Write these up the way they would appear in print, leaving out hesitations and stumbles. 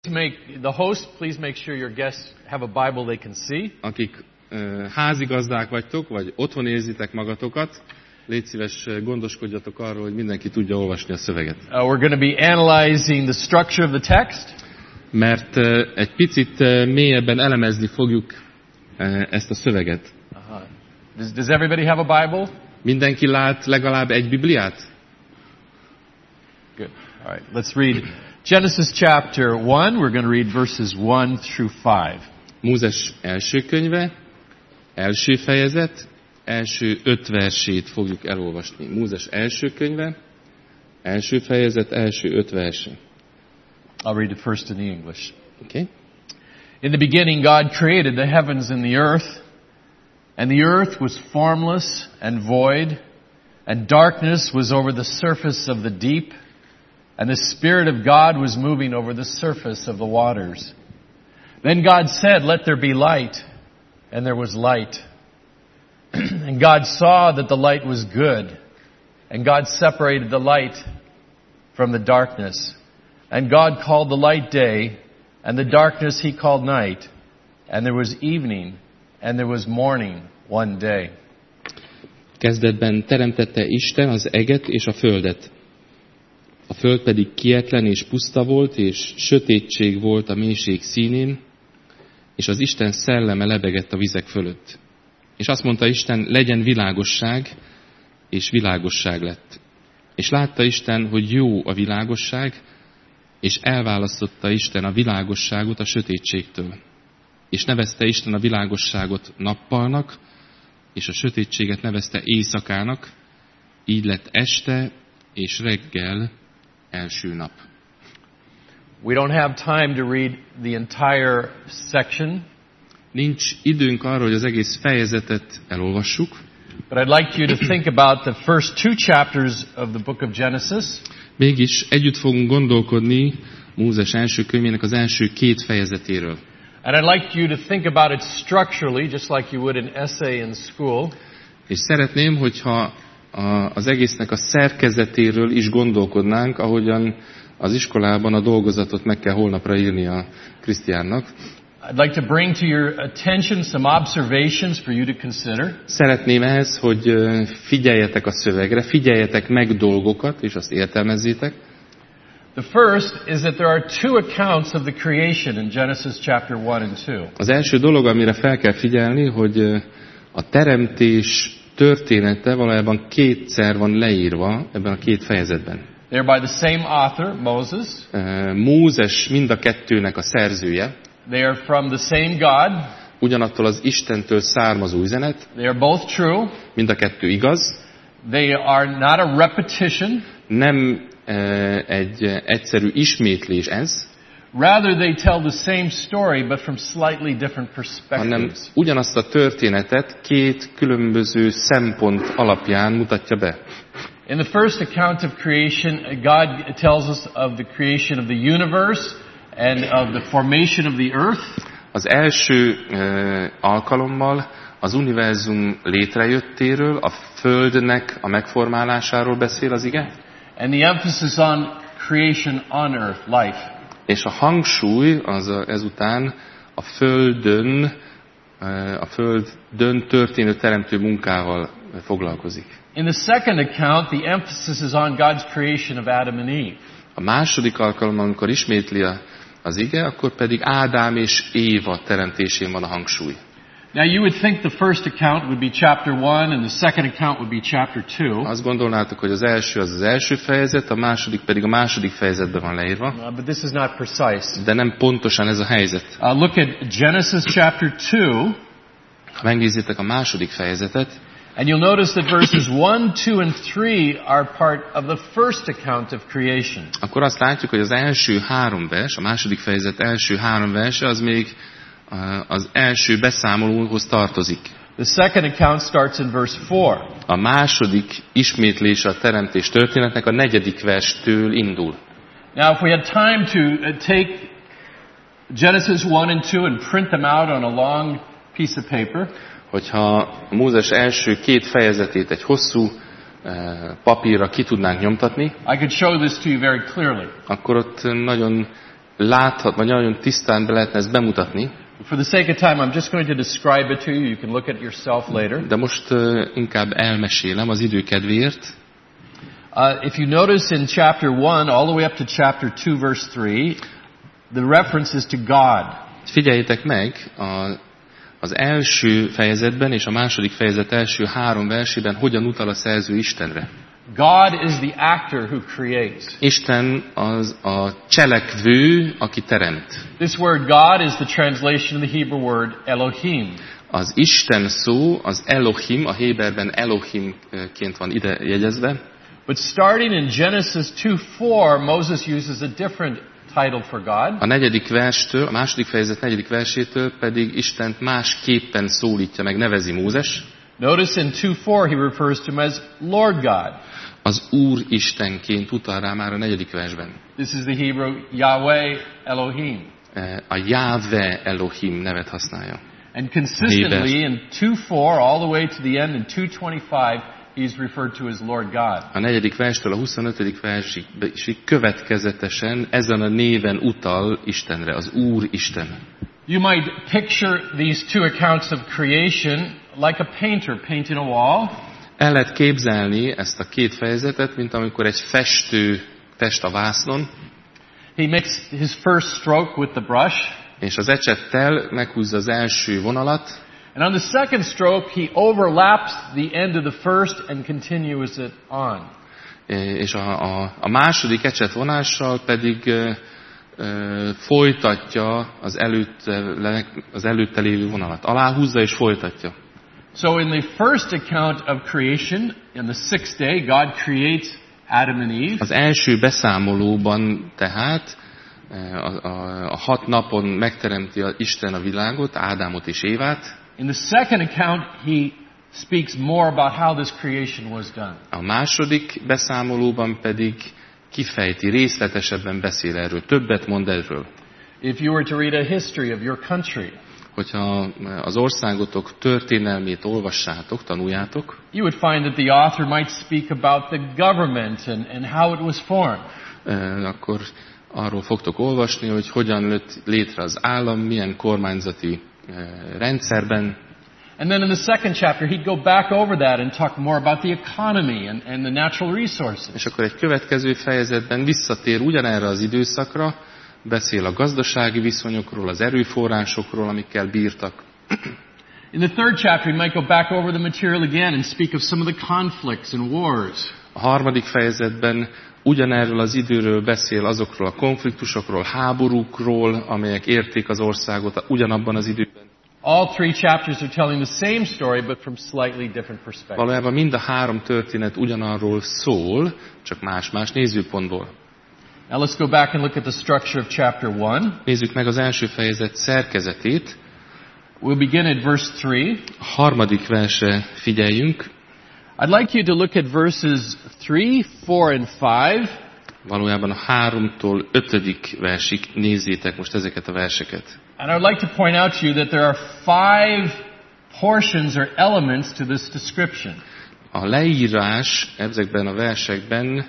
The host, please make sure your guests have a Bible they can see. Akik házigazdák vagytok, vagy otthon érzitek magatokat, légy szíves, gondoskodjatok arról, hogy mindenki tudja olvasni a szöveget. We're going to be analyzing the structure of the text. Mert egy picit mélyebben elemezni fogjuk ezt a szöveget. Does everybody have a Bible? Mindenki lát legalább egy Bibliát? Good. All right, let's read Genesis chapter 1. We're going to read verses 1 through 5. Mózes első könyve, első fejezet, első 5 versét fogjuk elolvasni. Mózes első könyve, első fejezet, első 5 verse. I'll read it first in the English. Okay. In the beginning, God created the heavens and the earth, and the earth was formless and void, and darkness was over the surface of the deep, and the Spirit of God was moving over the surface of the waters. Then God said, "Let there be light," and there was light. And God saw that the light was good, and God separated the light from the darkness. And God called the light day, and the darkness He called night. And there was evening, and there was morning one day. Kezdetben teremtette Isten az eget és a földet. A föld pedig kietlen és puszta volt, és sötétség volt a mélység színén, és az Isten szelleme lebegett a vizek fölött. És azt mondta Isten, legyen világosság, és világosság lett. És látta Isten, hogy jó a világosság, és elválasztotta Isten a világosságot a sötétségtől. És nevezte Isten a világosságot nappalnak, és a sötétséget nevezte éjszakának, így lett este és reggel első nap. We don't have time to read the entire section. Nincs időnk arra, hogy az egész fejezetet elolvassuk. But I'd like you to think about the first 2 chapters of the book of Genesis. Mégis együtt fogunk gondolkodni Mózes első könyvének az első 2 fejezetéről. And I'd like you to think about it structurally, just like you would an essay in school. És szeretném, hogyha az egésznek a szerkezetéről is gondolkodnánk, ahogyan az iskolában a dolgozatot meg kell holnapra írni a Krisztiánnak. I'd like to bring to your attention some observations for you to consider. Szeretném ehhez, hogy figyeljetek a szövegre, figyeljetek meg dolgokat, és azt értelmezzétek. The first is that there are 2 accounts of the creation in Genesis chapter 1 and 2. Az első dolog, amire fel kell figyelni, hogy a teremtés története valójában 2-szer van leírva ebben a 2 fejezetben. They're by the same author, Moses. Mózes mind a 2-nek a szerzője. They are from the same God. Ugyanattól az Istentől származó üzenet. They are both true. Mind a 2 igaz. They are not a repetition. Nem egy egyszerű ismétlés ez. Rather, they tell the same story, but from slightly different hanem perspectives. ugyanazt a történetet 2 különböző szempont alapján mutatja be. In the first account of creation, God tells us of the creation of the universe and of the formation of the earth. Az első alkalommal az univerzum létrejöttéről, a Földnek a megformálásáról beszél az ige. And the emphasis on creation on earth, life. És a hangsúly ezután a Földön történő teremtő munkával foglalkozik. In the second account, the emphasis is on God's creation of Adam and Eve. A második alkalommal, amikor ismétli az ige, akkor pedig Ádám és Éva teremtésén van a hangsúly. Now you would think the first account would be chapter 1 and the second account would be chapter 2. Azt gondolnátok, hogy az első az első fejezet, a második pedig a második fejezetben van leírva. But this is not precise. De nem pontosan ez a helyzet. Look at Genesis chapter 2. Ha megnézzétek a második fejezetet, and you'll notice that verses 1, 2 and 3 are part of the first account of creation. Akkor azt látjuk, hogy az első 3 vers, a második fejezet első 3 verse az még az első beszámolóhoz tartozik. The second account starts in verse 4. A második ismétlése a teremtés történetnek a 4. verstől indul. Now if we had time to take Genesis 1 and 2 and print them out on a long piece of paper, hogyha Mózes első 2 fejezetét egy hosszú papírra ki tudnánk nyomtatni, I could show this to you very clearly. akkor ott nagyon vagy nagyon tisztán be lehetne ezt bemutatni. For the sake of time, I'm just going to describe it to you. You can look at it yourself later. De most inkább elmesélem az idő kedvéért. If you notice in chapter 1 all the way up to chapter 2 verse 3, the reference is to God. Figyeljétek meg, az első fejezetben és a második fejezet első 3 versében hogyan utal a szerző Istenre. God is the actor who creates. Isten az a cselekvő, aki teremt. This word God is the translation of the Hebrew word Elohim. Az Isten szó, az Elohim, a héberben Elohimként van ide jegyezve. But starting in Genesis 2:4, Moses uses a different title for God. A második fejezet 4. versétől pedig Istent másképpen szólítja meg, nevezi Mózes. Notice in 2:4 he refers to him as Lord God. Az Úr Istenként utal rá már a 4. versben. This is the Hebrew Yahweh Elohim. A Jahve Elohim nevet használja. And consistently in 2:4 all the way to the end in 2:25 he's referred to as Lord God. A 4. verstől a 25. versig következetesen ezen a néven utal Istenre, az Úr Isten. You might picture these two accounts of creation like a painter painting a wall. El lehet képzelni ezt a két fejezetet, mint amikor egy festő fest a vásznon. He makes his first stroke with the brush. És az ecsettel meghúzza az első vonalat. And on the second stroke he overlaps the end of the first and continues it on. És a második ecsetvonással pedig folytatja az előtte lévő vonalat. Aláhúzza és folytatja. So in the first account of creation, in the 6th day, God creates Adam and Eve. Az első beszámolóban tehát a 6 napon megteremti Isten a világot, Ádámot és Évát. In the second account, he speaks more about how this creation was done. A második beszámolóban pedig kifejti, részletesebben beszél erről, többet mond erről. If you were to read a history of your country, hogyha az országotok történelmét olvassátok, tanuljátok, you would find that the author might speak about the government and how it was formed. Akkor arról fogtok olvasni, hogy hogyan lett létre az állam, milyen kormányzati rendszerben. And then in the second chapter, he'd go back over that and talk more about the economy and the natural resources. És akkor egy következő fejezetben visszatér ugyanerre az időszakra, beszél a gazdasági viszonyokról, az erőforrásokról, amikkel bírtak. In the third chapter, he might go back over the material again and speak of some of the conflicts and wars. A harmadik fejezetben ugyanerről az időről beszél, azokról a konfliktusokról, háborúkról, amelyek érték az országot ugyanabban az időben. All three chapters are telling the same story, but from slightly different perspectives. Valójában mind a 3 történet ugyanarról szól, csak más-más nézőpontból. Now let's go back and look at the structure of chapter 1. Nézzük meg az első fejezet szerkezetét. We'll begin at verse 3. A 3. versre figyeljünk. I'd like you to look at verses 3, 4, and 5. Valójában a 3-tól 5. versig nézzétek most ezeket a verseket. And I'd like to point out to you that there are 5 portions or elements to this description. A leírás ezekben a versekben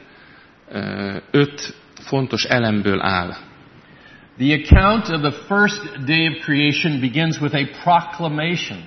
5 fontos elemből áll. The account of the first day of creation begins with a proclamation.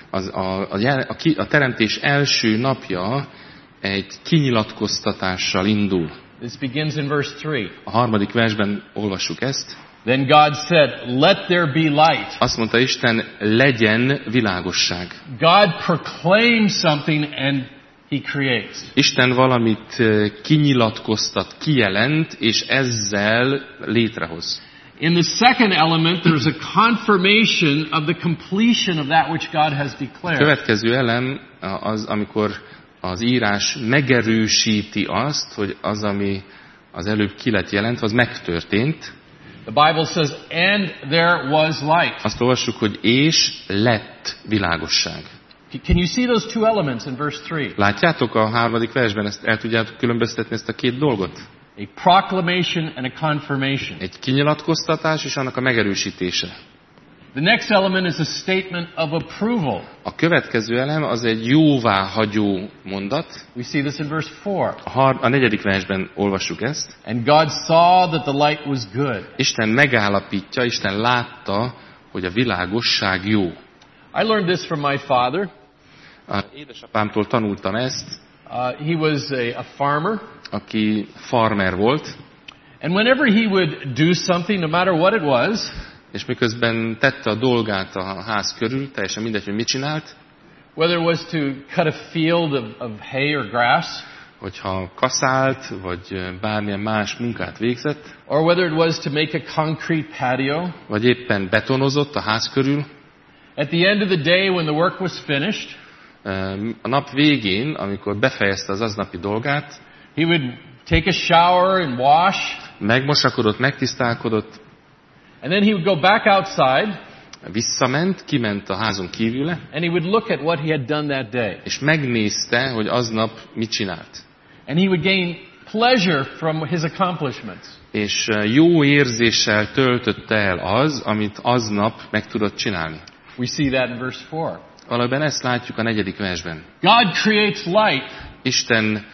A teremtés első napja egy kinyilatkoztatással indul. This begins in verse 3. A 3. versben olvassuk ezt. Then God said, "Let there be light." Azt mondta Isten, legyen világosság. God proclaims something and He creates. Isten valamit kinyilatkoztat, kijelent, és ezzel létrehoz. In the second element, there's a confirmation of the completion of that which God has A declared. következő elem az, amikor az írás megerősíti azt, hogy az, ami az előbb ki lett jelentve, az megtörtént. The Bible says, "And there was light." Azt olvassuk, hogy és lett világosság. Can you see those two elements in verse 3? Látjátok a 3. versben, ezt el tudjátok különböztetni ezt a két dolgot? A proclamation and a confirmation. Egy kinyilatkoztatás és annak a megerősítése. The next element is a statement of approval. A következő elem az egy jóváhagyó mondat. We see this in verse 4. A 4. versben olvassuk ezt. And God saw that the light was good. Isten megállapítja, Isten látta, hogy a világosság jó. I learned this from my father. Édesapámtól tanultam ezt. He was a farmer. Aki farmer volt. And whenever he would do something, no matter what it was, és miközben tette a dolgát a ház körül, teljesen mindegy, hogy mit csinált. Whether it was to cut a field of hay or grass, hogyha kaszált, vagy bármilyen más munkát végzett, or whether it was to make a concrete patio, vagy éppen betonozott a ház körül. At the end of the day, when the work was finished, a nap végén, amikor befejezte az aznapi dolgát, he would take a shower and wash, megmosakodott, megtisztálkodott, and then he would go back outside, visszament, kiment a házon kívüle, and he would look at what he had done that day. És megnézte, hogy aznap mit csinált. And he would gain pleasure from his accomplishments. És jó érzéssel töltötte el az, amit aznap meg tudott csinálni. We see that in verse 4. Valójában ezt látjuk a 4. versben. God creates light. Isten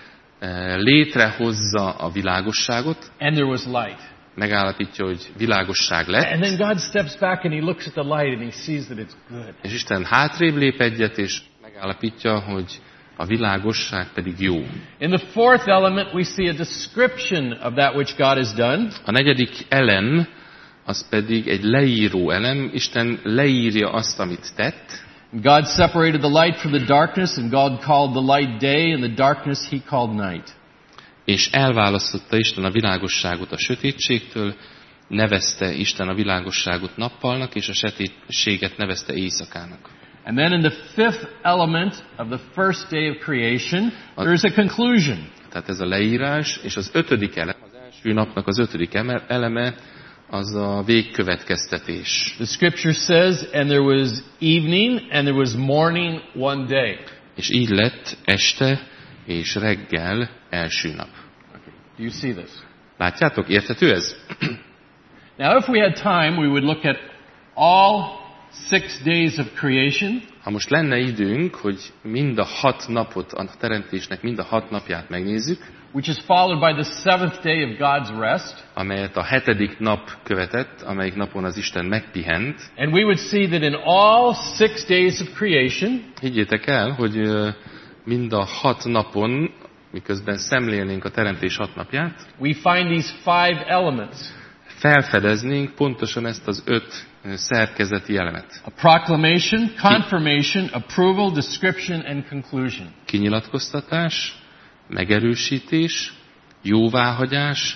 létrehozza a világosságot. And there was light. Megállapítja, hogy világosság lett. And then God steps back and he looks at the light and he sees that it's good. És Isten hátrébb lép egyet, és megállapítja, hogy a világosság pedig jó. In the fourth element we see a description of that which God has done. A 4. elem az pedig egy leíró elem. Isten leírja azt, amit tett. God separated the light from the darkness, and God called the light day, and the darkness he called night. És elválasztotta Isten a világosságot a sötétségtől, nevezte Isten a világosságot nappalnak, és a sötétséget nevezte éjszakának. And then in the fifth element of the first day of creation, there is a conclusion. Tehát ez a leírás, és az 5. elem, az első napnak az 5. eleme, az a végkövetkeztetés. The scripture says, and there was evening, and there was morning one day. És így lett este és reggel első nap. Do you see this? Látjátok, érthető ez? Now, if we had time, we would look at all 6 days of creation. Ha most lenne időnk, hogy mind a 6 napot, a teremtésnek mind a 6 napját megnézzük, which is followed by the 7th day of God's rest, amelyet a 7. nap követett, amelyik napon az Isten megpihent. And we would see that in all 6 days of creation, higgyétek el, hogy mind a 6 napon, miközben szemlélnénk a teremtés 6 napját, we find these 5 elements. Felfedeznénk pontosan ezt az 5 szerkezeti elemet. A proclamation, confirmation, approval, description and conclusion. Kinyilatkoztatás, megerősítés, jóváhagyás,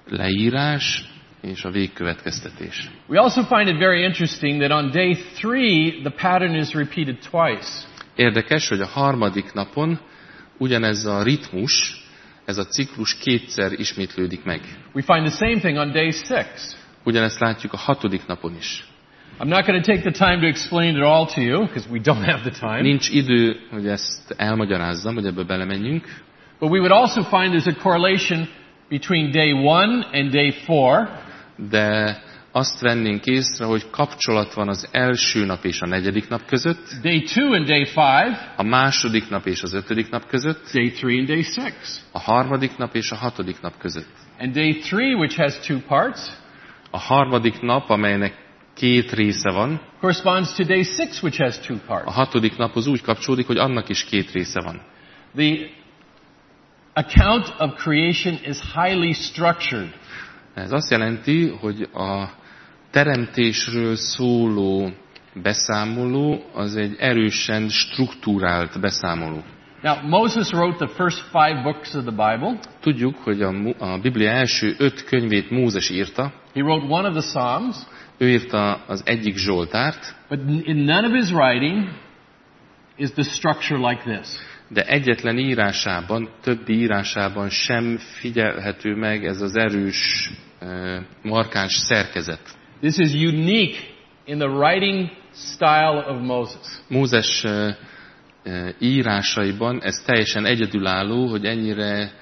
leírás és a végkövetkeztetés. We also find it very interesting that on day 3 the pattern is repeated twice. Érdekes, hogy a 3. napon ugyanez a ritmus, ez a ciklus 2-szer ismétlődik meg. We find the same thing on day 6. Ugyanezt látjuk a 6. napon is. I'm not going to take the time to explain it all to you, because we don't have the time. Nincs idő, hogy ezt elmagyarázzam, hogy ebbe belemenjünk. But we would also find there's a correlation between day 1 and day 4. De azt vennénk észre, hogy kapcsolat van az első nap és a 4. nap között. Day 2 and day 5. A 2. nap és az 5. nap között. Day 3 and day 6. A 3. nap és a 6. nap között. And day 3, which has 2 parts. A 3. nap, amelynek 2 része van. Corresponds to day 6, which has 2 parts. A 6. naphoz úgy kapcsolódik, hogy annak is 2 része van. The account of creation is highly structured. Ez azt jelenti, hogy a teremtésről szóló beszámoló az egy erősen struktúrált beszámoló. Now, Moses wrote the first 5 books of the Bible. Tudjuk, hogy a Biblia első 5 könyvét Mózes írta. He wrote one of the Psalms. Ő írta az egyik Zsoltárt. But in none of his writing is the structure like this. De egyetlen írásában, többi írásában sem figyelhető meg ez az erős, markáns szerkezet. This is unique in the writing style of Moses. Mózes írásaiban ez teljesen egyedülálló, hogy ennyire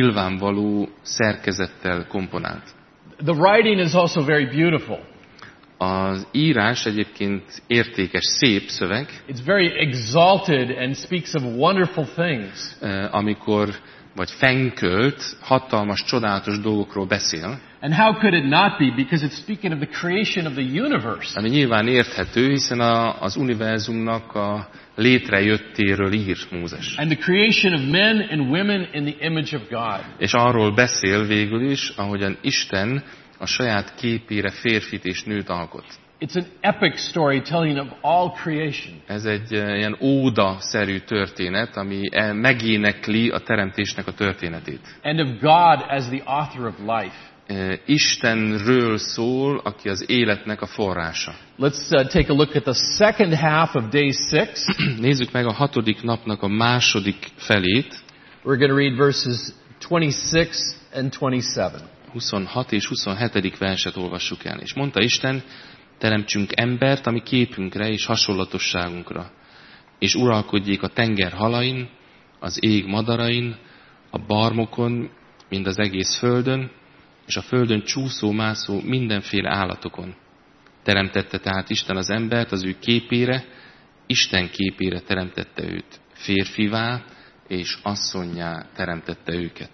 nyilvánvaló szerkezettel komponált. The writing is also very beautiful. Az írás egyébként értékes, szép szöveg, It's very exalted and speaks of wonderful things. amikor vagy fenkölt, hatalmas, csodálatos dolgokról beszél, And how could it not be? Because it's speaking of the creation of the universe. ami nyilván érthető, hiszen az univerzumnak a létrejöttéről ír Mózes. And the creation of men and women in the image of God. És arról beszél végül is, ahogyan Isten a saját képére férfit és nőt alkot. It's an epic story telling of all creation. Ez egy ilyen óda-szerű történet, ami megénekli a teremtésnek a történetét. And of God as the author of life. Istenről szól, aki az életnek a forrása. Let's take a look at the second half of day 6. Nézzük meg a 6. napnak a második felét, We're going to read verses 26 and 27. 26 és 27. verset olvassuk el. És mondta Isten, teremtsünk embert, ami képünkre és hasonlatosságunkra, és uralkodjék a tenger halain, az ég madarain, a barmokon, mind az egész földön, és a földön csúszó-mászó mindenféle állatokon. Teremtette tehát Isten az embert az ő képére, Isten képére teremtette őt, férfivá és asszonnyá teremtette őket.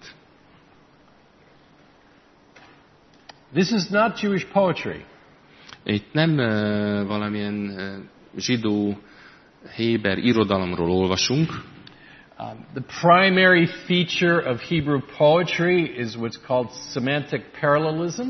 This is not Jewish poetry. Itt nem valamilyen zsidó, héber irodalomról olvasunk. The primary feature of Hebrew poetry is what's called semantic parallelism.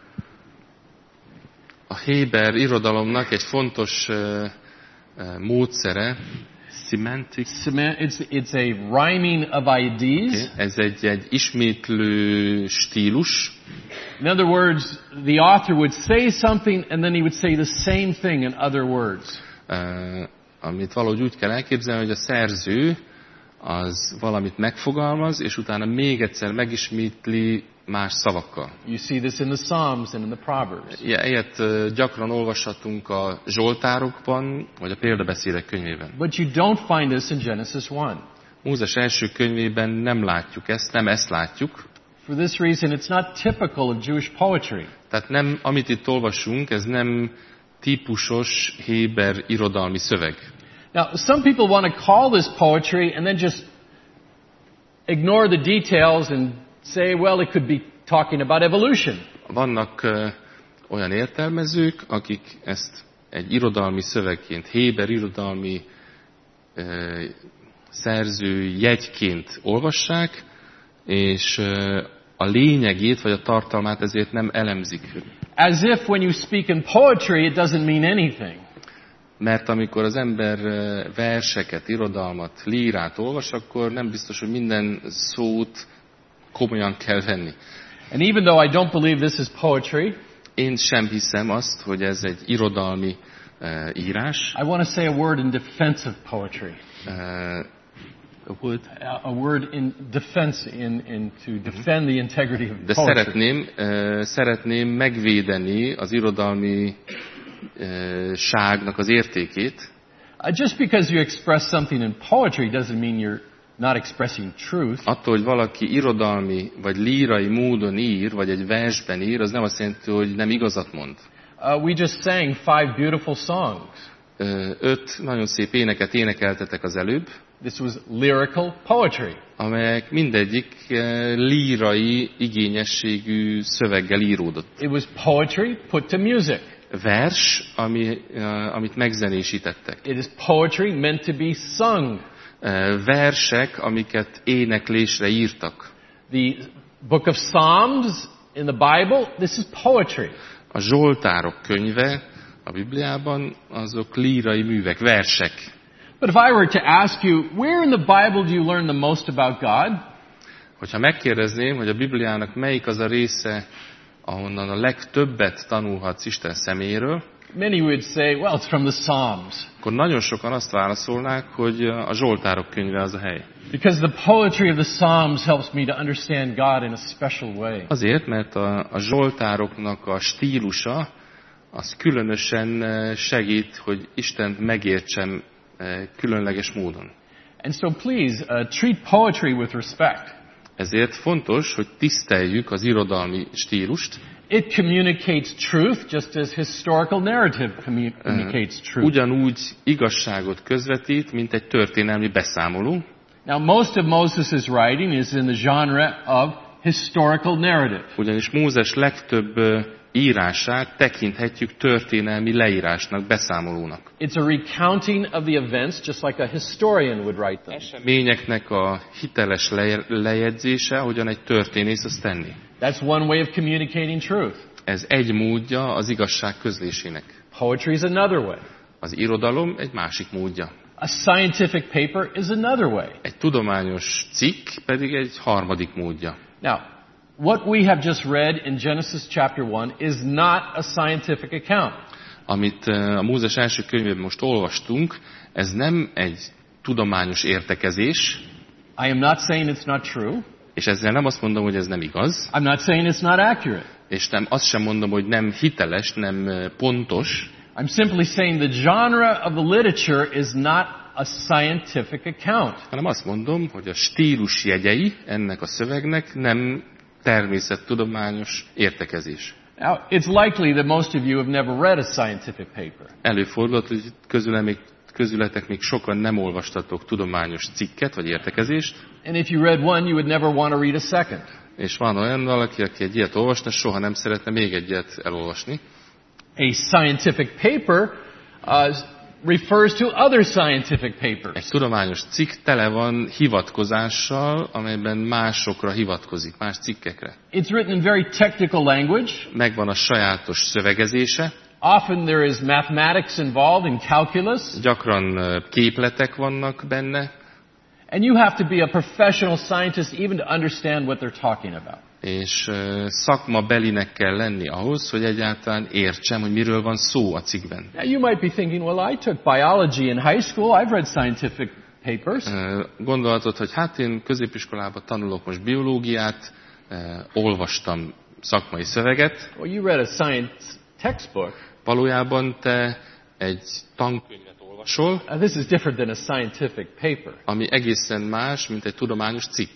A héber irodalomnak egy fontos módszere, semantic. It's a rhyming of ideas. Okay. Ez egy ismétlő stílus. In other words, the author would say something and then he would say the same thing in other words. Amit valahogy úgy kell elképzelni, hogy a szerző az valamit megfogalmaz, és utána még egyszer megismétli más szavakkal. You see this in the Psalms and in the Proverbs. Ilyet gyakran olvashatunk a Zsoltárokban, vagy a példabeszédek könyvében. But you don't find this in Genesis 1. Mózes első könyvében nem látjuk ezt, nem ezt látjuk. For this reason, it's not typical of Jewish poetry. Tehát nem, amit itt olvasunk, ez nem típusos héber irodalmi szöveg. Now, some people want to call this poetry and then just ignore the details and say, well, it could be talking about evolution. Vannak olyan értelmezők, akik ezt egy irodalmi szövegként, héber irodalmi szerző jegyként olvassák, és a lényegét vagy a tartalmát ezért nem elemzik. As if when you speak in poetry, it doesn't mean anything. Mert amikor az ember verseket, irodalmat, lírát olvas, akkor nem biztos, hogy minden szót komolyan kell venni. And even though I don't believe this is poetry, én sem hiszem azt, hogy ez egy irodalmi írás. I want to say a word in defense of poetry. A word in defense, to defend the integrity of De poetry. szeretném megvédeni az irodalmi ságnak az értékét. Just because you express something in poetry doesn't mean you're not expressing truth. Attól, hogy valaki irodalmi vagy lírai módon ír, vagy egy versben ír, az nem azt jelenti, hogy nem igazat mond. We just sang 5 beautiful songs. 5 nagyon szép éneket énekeltetek az előbb. This was lyrical poetry. Amelyek mindegyik lírai igényességű szöveggel íródott. It was poetry put to music. Vers, amit megzenésítettek. It is poetry meant to be sung. Versek, amiket éneklésre írtak. The book of Psalms in the Bible, this is poetry. A Zsoltárok könyve a Bibliában azok lírai művek, versek. But if I were to ask you, where in the Bible do you learn the most about God? Hogyha megkérdezném, hogy a Bibliának melyik az a része, ahonnan a legtöbbet tanulhatsz Isten személyéről, many would say, well, it's from the Psalms. Akkor nagyon sokan azt válaszolnák, hogy a Zsoltárok könyve az a hely. Because the poetry of the Psalms helps me to understand God in a special way. Azért, mert a Zsoltároknak a stílusa az különösen segít, hogy Istent megértsem különleges módon. And so please, treat poetry with respect. Ezért fontos, hogy tiszteljük az irodalmi stílust. It communicates truth just as historical narrative communicates truth. Ugyanúgy igazságot közvetít, mint egy történelmi beszámoló. Now, most of Moses' writing is in the genre of historical narrative. Ugyanis Mózes legtöbb írását tekinthetjük történelmi leírásnak, beszámolónak. It's a recounting of the events just like a historian would write them. Eseményeknek a hiteles lejegyzése, ahogyan egy történész azt tenni. That's one way of communicating truth. Ez egy módja az igazság közlésének. Poetry is another way. Az irodalom egy másik módja. A scientific paper is another way. Egy tudományos cikk pedig egy harmadik módja. Now, what we have just read in Genesis chapter 1 is not a scientific account. Amit a Mózes első könyvében most olvastunk, ez nem egy tudományos értekezés. I am not saying it's not true. És ezzel nem azt mondom, hogy ez nem igaz. I'm not saying it's not accurate. És nem azt sem mondom, hogy nem hiteles, nem pontos. I'm simply saying the genre of the literature is not a scientific account. Hanem azt mondom, hogy a stílus jegyei ennek a szövegnek nem természettudományos értekezés. Now, it's likely that most of you have never read a scientific paper. Előfordulhat, hogy közületek még sokan nem olvastatok tudományos cikket vagy értekezést. And if you read one, you would never want to read a second. És van olyan valaki, aki egy ilyet olvasna, soha nem szeretne még egy ilyet elolvasni. A scientific paper refers to other scientific papers. Egy tudományos cikk tele van hivatkozással, amelyben másokra hivatkozik, más cikkekre. It's written in very technical language. Megvan a sajátos szövegezése. Often there is mathematics involved in calculus. Gyakran képletek vannak benne. And you have to be a professional scientist even to understand what they're talking about. És szakmabelinek kell lenni ahhoz, hogy egyáltalán értsem, hogy miről van szó a cikkben. Now you might be thinking, well, I took biology in high school. I've read scientific papers. Gondolhatod, hogy hát én középiskolában tanulok most biológiát, olvastam szakmai szöveget. Well, you read a science textbook. Valójában te egy tankönyvet olvasol, This is different than a scientific paper. ami egészen más, mint egy tudományos cikk.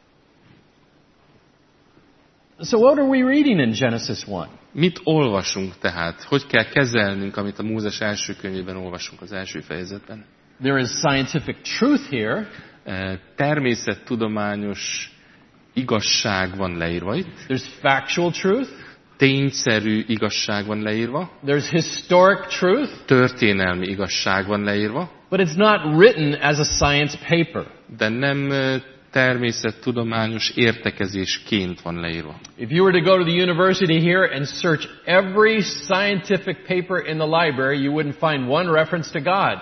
So what are we reading in Genesis 1? Mit olvasunk tehát? Hogy kell kezelnünk, amit a Mózes első könyvében olvasunk az első fejezetben? There is scientific truth here. Természettudományos igazság van leírva itt. There's factual truth. Tényszerű igazság van leírva. There's historic truth. Történelmi igazság van leírva. But it's not written as a science paper. De nem természettudományos értekezésként van leírva. If you were to go to the university here and search every scientific paper in the library, you wouldn't find one reference to God.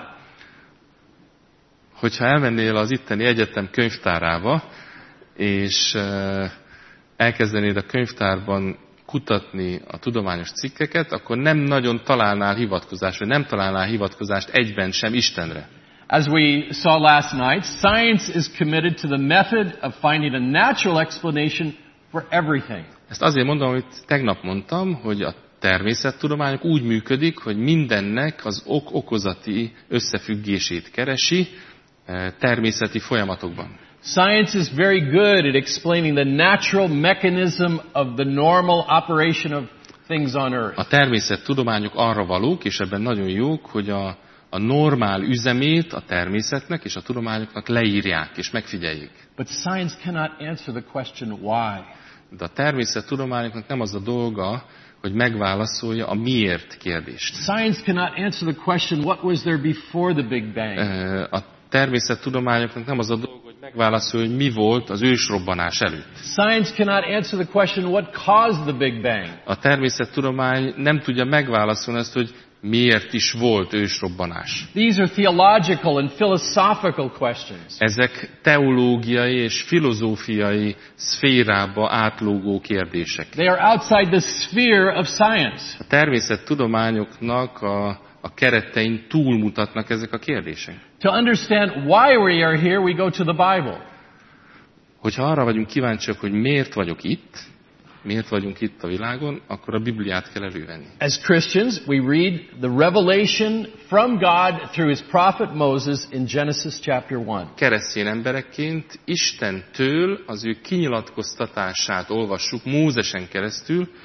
Hogyha elmennél az itteni egyetem könyvtárába, és elkezdenéd a könyvtárban kutatni a tudományos cikkeket, akkor nem nagyon találnál hivatkozást, vagy nem találnál hivatkozást egyben sem Istenre. As we saw last night, science is committed to the method of finding a natural explanation for everything. Ezt azért mondom, amit tegnap mondtam, hogy a természettudományok úgy működik, hogy mindennek az ok-okozati összefüggését keresi természeti folyamatokban. Science is very good at explaining the natural mechanism of the normal operation of things on Earth. A természettudományok arra valók, és ebben nagyon jók, hogy a normál üzemét a természetnek és a tudományoknak leírják és megfigyeljék. But science cannot answer the question why. De a természettudományoknak nem az a dolga, hogy megválaszolja a miért kérdést. Science cannot answer the question what was there before the Big Bang. A természettudományoknak nem az a dolga, hogy megválaszolja, hogy mi volt az ősrobbanás előtt. Science cannot answer the question what caused the Big Bang. A természettudomány nem tudja megválaszolni ezt, hogy miért is volt ősrobbanás. These are theological and philosophical questions. Ezek teológiai és filozófiai szférába átlógó kérdések. They are outside the sphere of science. A természettudományoknak a keretein túlmutatnak ezek a kérdések. To understand why we are here, we go to the Bible. Hogyha arra vagyunk kíváncsiak, hogy miért vagyunk itt a világon, akkor a Bibliát kell elővenni. As Christians, we read the revelation from God through his prophet Moses in Genesis chapter 1. Keresztény emberekként Istentől az ő kinyilatkoztatását olvassuk Mózesen keresztül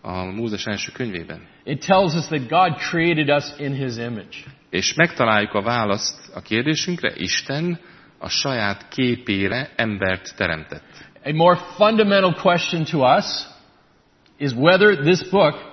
a Mózes első könyvében. It tells us that God created us in His image. És megtaláljuk a választ a kérdésünkre, Isten a saját képére embert teremtett. A more fundamental question to us is whether this book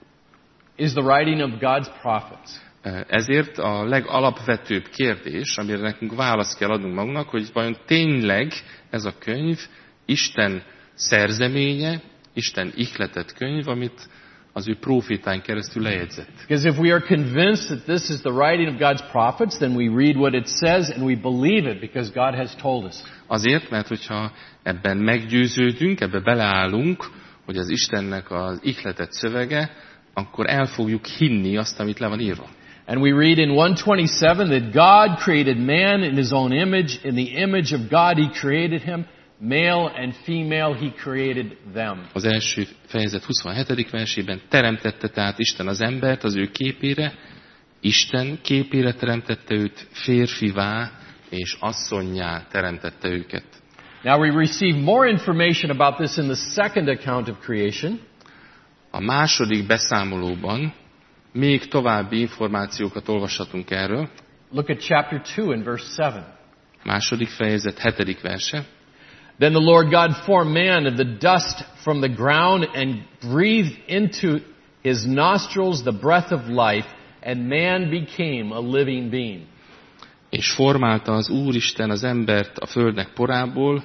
is the writing of God's prophets. Ezért a legalapvetőbb kérdés, amire nekünk választ kell adnunk magunknak, hogy vajon tényleg ez a könyv Isten szerzeménye, Isten ihletett könyv, amit az ő prófétán keresztül lejegyzett. Because if we are convinced that this is the writing of God's prophets, then we read what it says and we believe it because God has told us. Azért, mert hogyha ebben meggyőződünk, ebbe beleállunk, hogy az Istennek az ihletett szövege, akkor el fogjuk hinni azt, amit le van írva. And we read in 127 that God created man in His own image. In the image of God He created him. Male and female He created them. Az első fejezet 27. versében teremtette tehát Isten az embert az ő képére, Isten képére teremtette őt, férfivá és asszonnyá teremtette őket. Now we receive more information about this in the second account of creation. A második beszámolóban még további információkat olvashatunk erről. Look at chapter 2 and verse 7. Második fejezet 7. verse. Then the Lord God formed man of the dust from the ground and breathed into his nostrils the breath of life, and man became a living being. És formálta az Úristen az embert a földnek porából,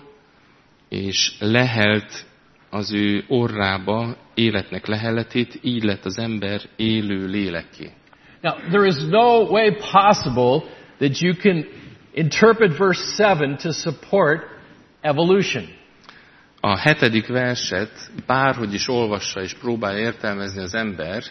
és lehelt az ő orrába életnek leheletét, így lett az ember élő lélekké. Now, there is no way possible that you can interpret verse 7 to support evolution. A 7. verset bárhogy is olvassa és próbálja értelmezni az ember,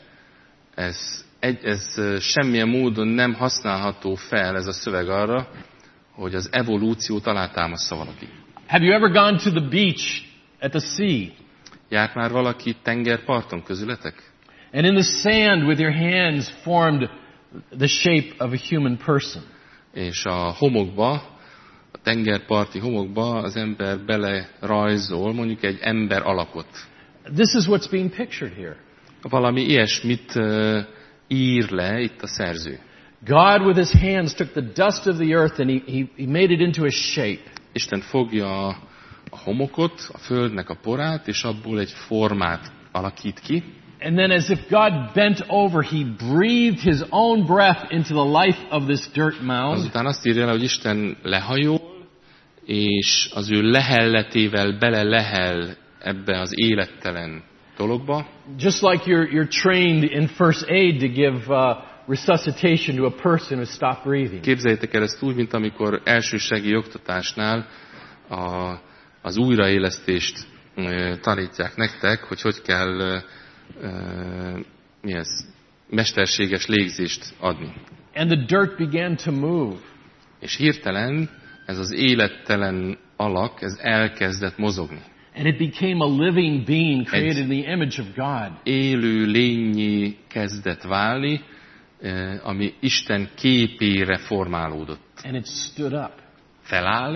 ez semmilyen módon nem használható fel ez a szöveg arra, hogy az evolúciót alátámaszza valaki. Have you ever gone to the beach at the sea? Járt már valaki tengerparton közületek? And in the sand with your hands formed the shape of a human person. És a homokba, a tengerparti homokba az ember belerajzol mondjuk egy ember alakot. This is what's being pictured here. Valami ilyesmit ír le itt a szerző. God with His hands took the dust of the earth and he made it into a shape. Isten fogja a homokot, a földnek a porát, és abból egy formát alakít ki. And then as if God bent over, He breathed His own breath into the life of this dirt mound. Azután azt írja le, hogy Isten lehajol, és az ő lehelletével bele lehel ebbe az élettelen dologba. Just like you're trained in first aid to give resuscitation to a person who stopped breathing. Képzeljétek el ezt úgy, mint amikor elsősegély oktatásnál az újraélesztést tanítják nektek, hogy kell mesterséges légzést adni. And the dirt began to move. És hirtelen ez az élettelen alak, ez elkezdett mozogni. And it became a living being created in the image of God. Élő lényé kezdett válni, ami Isten képére formálódott. And it stood up. Feláll.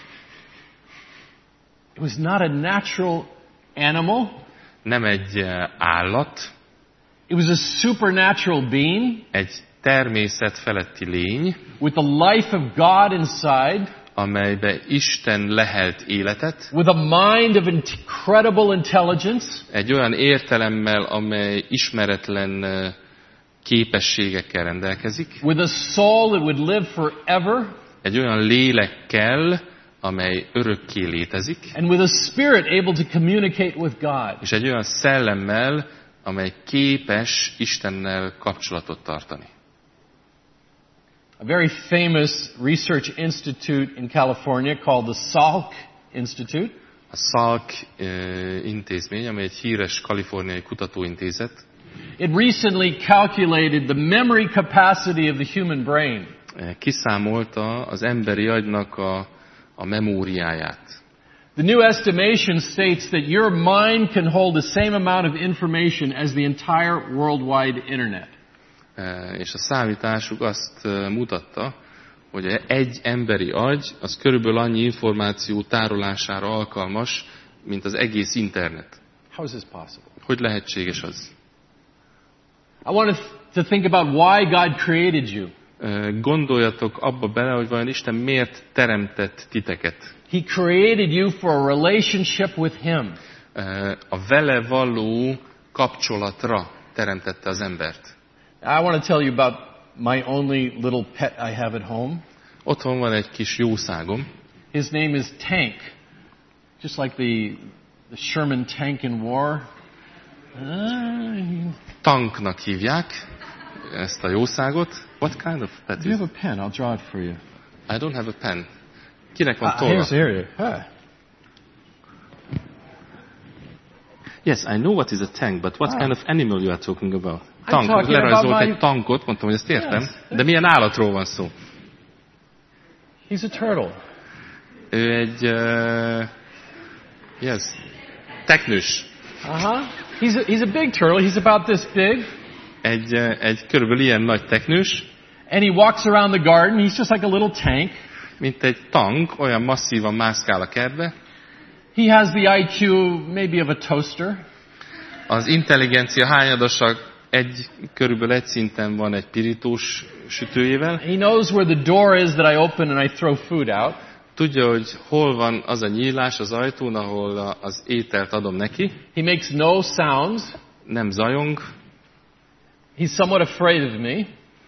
It was not a natural animal. Nem egy állat. It was a supernatural being. Egy természet feletti lény. With the life of God inside. Amelybe Isten lehelt életet. With a mind of incredible intelligence. Egy olyan értelemmel, amely ismeretlen képességekkel rendelkezik. With a soul that would live forever. Egy olyan lélekkel, amely örökké létezik. And with a spirit able to communicate with God. És egy olyan szellemmel, amely képes Istennel kapcsolatot tartani. A very famous research institute in California called the Salk Institute. A Salk intézmény, amely egy híres kaliforniai kutatóintézet. It recently calculated the memory capacity of the human brain. Kiszámolta az emberi agynak a memóriáját. The new estimation states that your mind can hold the same amount of information as the entire worldwide internet. És a számításuk azt mutatta, hogy egy emberi agy az körülbelül annyi információ tárolására alkalmas, mint az egész internet. How is this possible? Hogy lehetséges az? I want to think about why God created you. Gondoljatok abba bele, hogy vajon Isten miért teremtett titeket. He created you for a relationship with Him. A vele való kapcsolatra teremtette az embert. I want to tell you about my only little pet I have at home. Otthon van egy kis jószágom. His name is Tank. Just like the Sherman tank in war. Tanknak hívják ezt a jószágot. What kind of pet Do you is have a pen? I'll draw it for you. I don't have a pen. Kinek van tolla? Here's here. Huh. Yes, I know what is a tank, but what kind of animal you are talking about? I'm Tank. talking Lerajzolt about egy tankot, mondtam, hogy ezt értem. Yes. De milyen állatról van szó? He's a turtle. Ő egy... yes. Teknős. He's a big turtle. He's about this big. Egy körülbelül ilyen nagy teknős. And he walks around the garden. He's just like a little tank. Mint egy tank, olyan masszívan mászkál a kertbe. He has the IQ maybe of a toaster. Az intelligencia hányadosa körülbelül egy szinten van egy pirítós sütőjével. He knows where the door is that I open and I throw food out. Tudja, hogy hol van az a nyílás az ajtón, ahol az ételt adom neki. He makes no sounds. Nem zajong. He's somewhat afraid of me.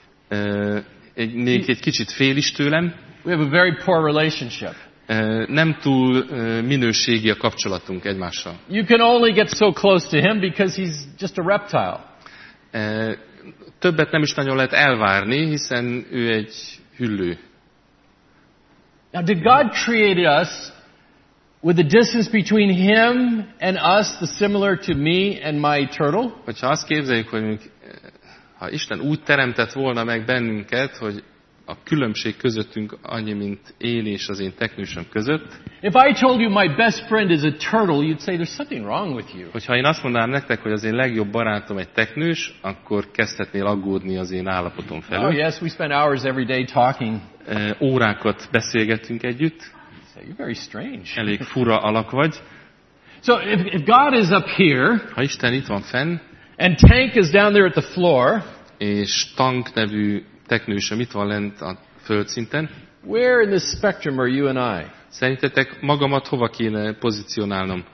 Egy kicsit fél is tőlem. We have a very poor relationship. Nem túl minőségi a kapcsolatunk egymással. You can only get so close to him because he's just a reptile. Többet nem is nagyon lehet elvárni, hiszen ő egy hüllő. Now, did God create us with the distance between him and us the similar to me and my turtle? Hogyha azt képzeljük, hogy ha Isten úgy teremtett volna meg bennünket, hogy a különbség közöttünk annyi, mint én és az én teknősöm között. If I told you my best friend is a turtle, you'd say there's something wrong with you. Hogyha én azt mondanám nektek, hogy az én legjobb barátom egy teknős, akkor kezdhetnél aggódni az én állapotom felől. Oh yes, we spend hours every day talking. Órákat beszélgettünk együtt. You're very strange. Elég fura alak vagy. So if God is up here, ha Isten itt van fenn, and Tank is down there at the floor, és Tank nevű teknősöm itt van lent a földszinten, where in this spectrum are you and I? Szerintetek magamat hova kéne pozícionálnom?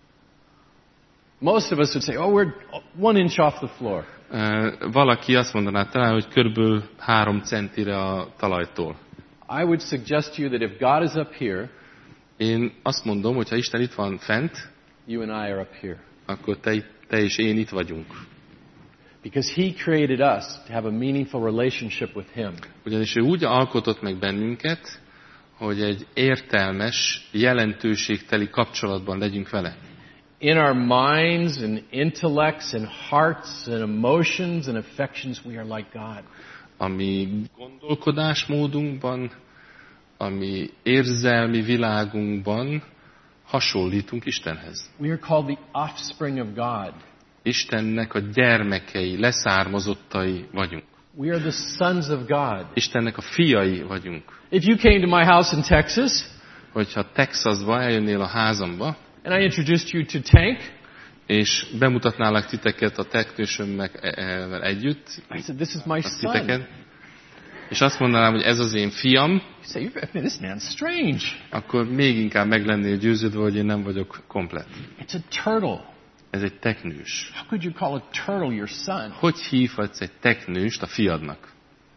Most of us would say, oh, we're 1 inch off the floor. Valaki azt mondaná talán, hogy körülbelül 3 centire a talajtól. I would suggest to you that if God is up here, én azt mondom, hogy ha Isten itt van fent, you and I are up here. Akkor te és én itt vagyunk. Because he created us to have a meaningful relationship with him. Ugyanis ő úgy alkotott meg bennünket, hogy egy értelmes, jelentőségteli kapcsolatban legyünk vele. In our minds and intellects and hearts and emotions and affections, we are like God. Ami gondolkodásmódunkban, ami érzelmi világunkban hasonlítunk Istenhez. We are called the offspring of God. Istennek a gyermekei, leszármazottai vagyunk. We are the sons of God. Istennek a fiai vagyunk. If you came to my house in Texas, hogyha Texasba eljönnél a házamba, and I introduced you to Tank, és bemutatnálak titeket a teknősömmel együtt, I said, this is my son. És azt mondanám, hogy ez az én fiam, you say, this man's strange. Akkor még inkább meg lennél győződve, hogy én nem vagyok komplett. It's a turtle. Ez egy teknős. How could you call a turtle your son? Hogy hívhatsz egy teknőst a fiadnak?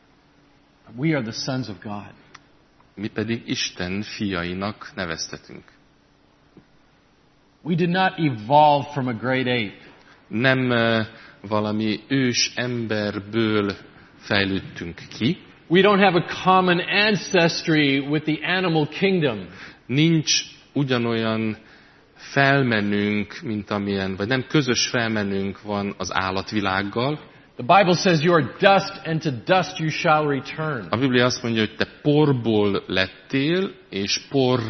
We are the sons of God. Mi pedig Isten fiainak neveztetünk. We did not evolve from a great ape. Nem valami ős emberből fejlődtünk ki. We don't have a common ancestry with the animal kingdom. Nincs ugyanolyan felmenünk, mint amilyen, vagy nem közös felmenünk van az állatvilággal. The Bible says you are dust, and to dust you shall return. A Biblia azt mondja, hogy te porból lettél, és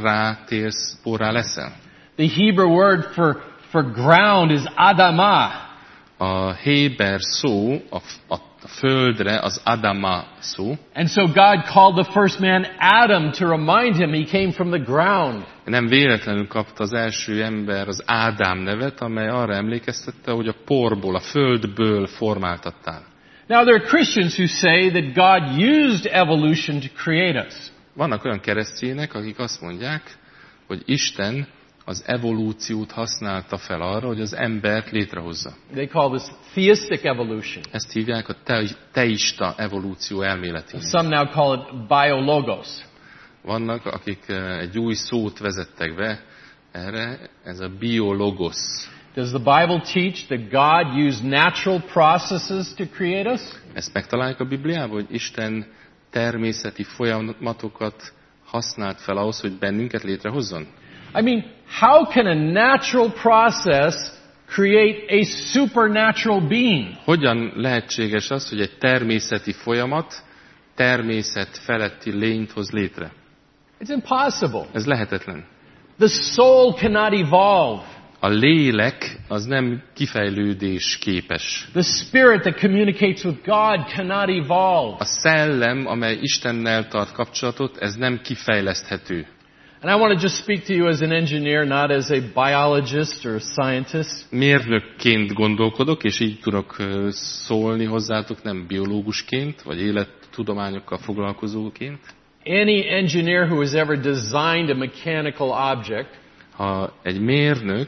porrá leszel. The Hebrew word for ground is adamah. A héber szó a földre az Adama szó. And so God called the first man Adam to remind him he came from the ground. Nem véletlenül kapta az első ember az Ádám nevet, amely arra emlékeztette, hogy a porból, a földből formáltattál. Now there are Christians who say that God used evolution to create us. Vannak olyan keresztények, akik azt mondják, hogy Isten az evolúciót használta fel arra, hogy az embert létrehozza. They call this theistic evolution. Ezt hívják a teista evolúció elméletének. Some now call it biologos. Vannak, akik egy új szót vezettek be erre, ez a biologos. Does the Bible teach that God used natural processes to create us? Ezt megtaláljuk a Bibliában, hogy Isten természeti folyamatokat használt fel ahhoz, hogy bennünket létrehozzon? I mean, how can a natural process create a supernatural being? Hogyan lehetséges az, hogy egy természeti folyamat természet feletti lényt hoz létre? It's impossible. Ez lehetetlen. The soul cannot evolve. A lélek az nem kifejlődés képes. The spirit that communicates with God cannot evolve. A szellem, amely Istennel tart kapcsolatot, ez nem kifejleszthető. And I want to just speak to you as an engineer, not as a biologist or a scientist. Mérnökként gondolkodok, és így tudok szólni hozzátok, nem biológusként, vagy élettudományokkal foglalkozóként. Any engineer who has ever designed a mechanical object Ha egy mérnök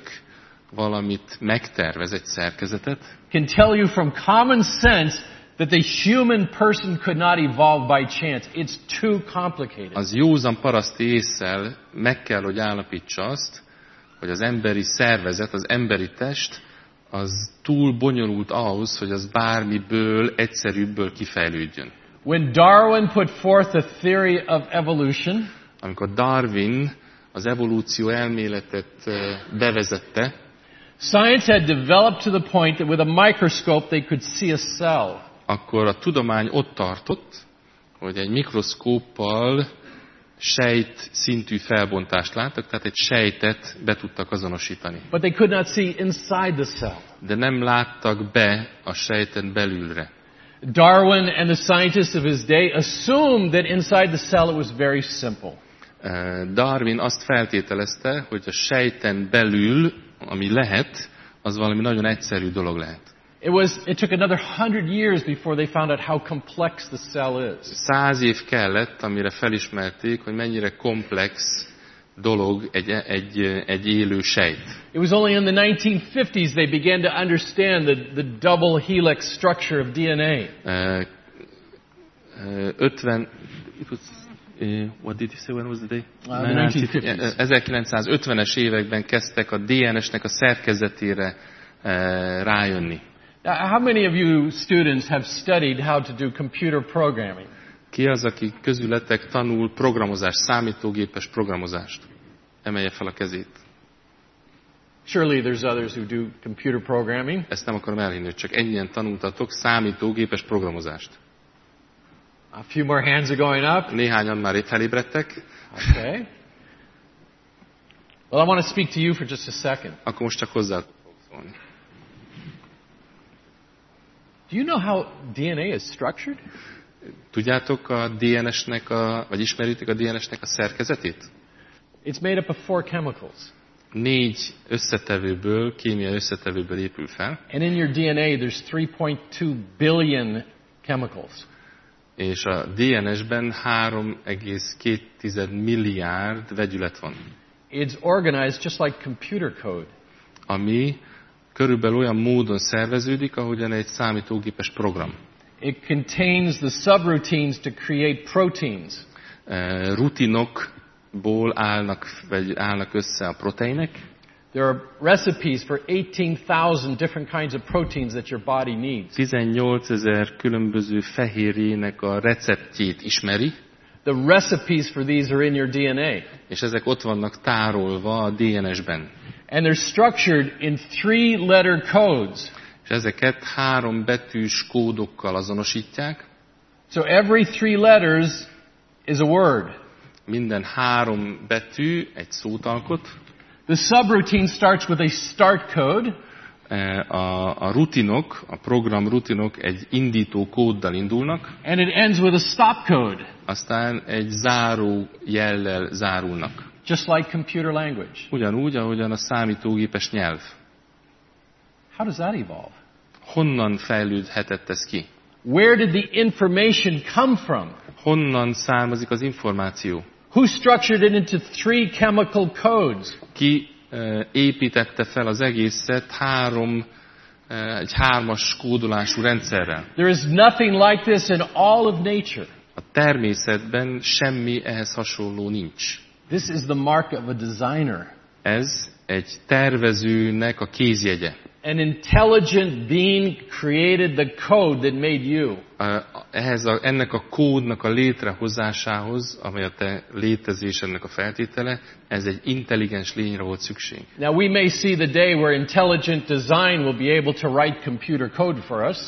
valamit megtervez, egy szerkezetet, can tell you from common sense that the human person could not evolve by chance. It's too complicated. az józan paraszti ésszel meg kell, hogy állapítsa azt, hogy az emberi szervezet, az emberi test, az túl bonyolult ahhoz, hogy az bármiből, egyszerűbből kifejlődjön. When Darwin put forth a theory of evolution, Amikor Darwin az evolúció elméletet bevezette, science had developed to the point that with a microscope they could see a cell. akkor a tudomány ott tartott, hogy egy mikroszkóppal sejt szintű felbontást láttak, tehát egy sejtet be tudtak azonosítani. But they could not see inside the cell. De nem láttak be a sejten belülre. Darwin and the scientists of his day assumed that inside the cell it was very simple. Darwin azt feltételezte, hogy a sejten belül, ami lehet, az valami nagyon egyszerű dolog lehet. It took another 100 years before they found out how complex the cell is. 100 év kellett, amire felismerték, hogy mennyire komplex dolog egy élő sejt. It was only in the 1950s they began to understand the double helix structure of DNA. What did you say, when was the day? The 1950s. 1950-es években kezdtek a DNS-nek a szerkezetére rájönni. Now, how many of you students have studied how to do computer programming? Ki az, aki közületek tanul programozást, számítógépes programozást? Emelje fel a kezét. Surely there's others who do computer programming. Ezt nem akarom elhinni, hogy csak ennyien tanultatok számítógépes programozást. A few more hands are going up. Néhányan már itt felébredtek. Okay. Well, I want to speak to you for just a second. Akkor most csak hozzá fogok szólni. Do you know how DNA is structured? Tudjátok a DNS-nek vagy ismeritek a DNS-nek a szerkezetét? It's made up of 4 chemicals. 4 összetevőből, kémiai összetevőből épül fel. And in your DNA there's 3.2 billion chemicals. És a DNS-ben 3,2 milliárd vegyület van. It's organized just like computer code. Ami körülbelül olyan módon szerveződik, ahogyan egy számítógépes program. It contains the subroutines to create proteins. Rutinokból állnak össze a proteinek. There are recipes for 18,000 different kinds of proteins that your body needs. 18 000 különböző fehérjének a receptjét ismeri. The recipes for these are in your DNA. És ezek ott vannak tárolva a DNS-ben. And they're structured in 3-letter codes. És ezeket 3 betűs kódokkal azonosítják. So every 3 letters is a word. Minden 3 betű egy szót alkot. The subroutine starts with a start code. A rutinok, a program rutinok egy indító kóddal indulnak, and it ends with a stop code, aztán egy záró jellel zárulnak. just like computer language. Ugyanúgy, ahogyan a számítógépes nyelv. How does that evolve? Honnan fejlődhetett ez ki? Where did the information come from? Honnan származik az információ? Who structured it into 3 chemical codes? Ki építette fel az egészet egy 3-as kódolású rendszerrel? There is nothing like this in all of nature. A természetben semmi ehhez hasonló nincs. This is the mark of a designer. Ez egy tervezőnek a kézjegye. An intelligent being created the code that made you. Ennek a kódnak a létrehozásához, amely a te létezésednek a feltétele, ez egy intelligens lényre volt szükség. Now we may see the day where intelligent design will be able to write computer code for us.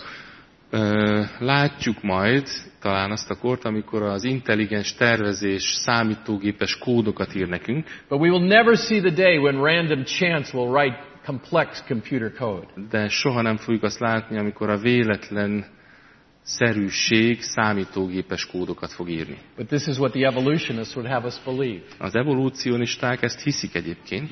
Látjuk majd talán azt a kort, amikor az intelligens tervezés számítógépes kódokat ír nekünk. But we will never see the day when random chance will write complex computer code. De soha nem fogjuk azt látni, amikor a véletlen szerűség számítógépes kódokat fog írni. But this is what the evolutionists would have us believe. Az evolúcionisták ezt hiszik egyébként.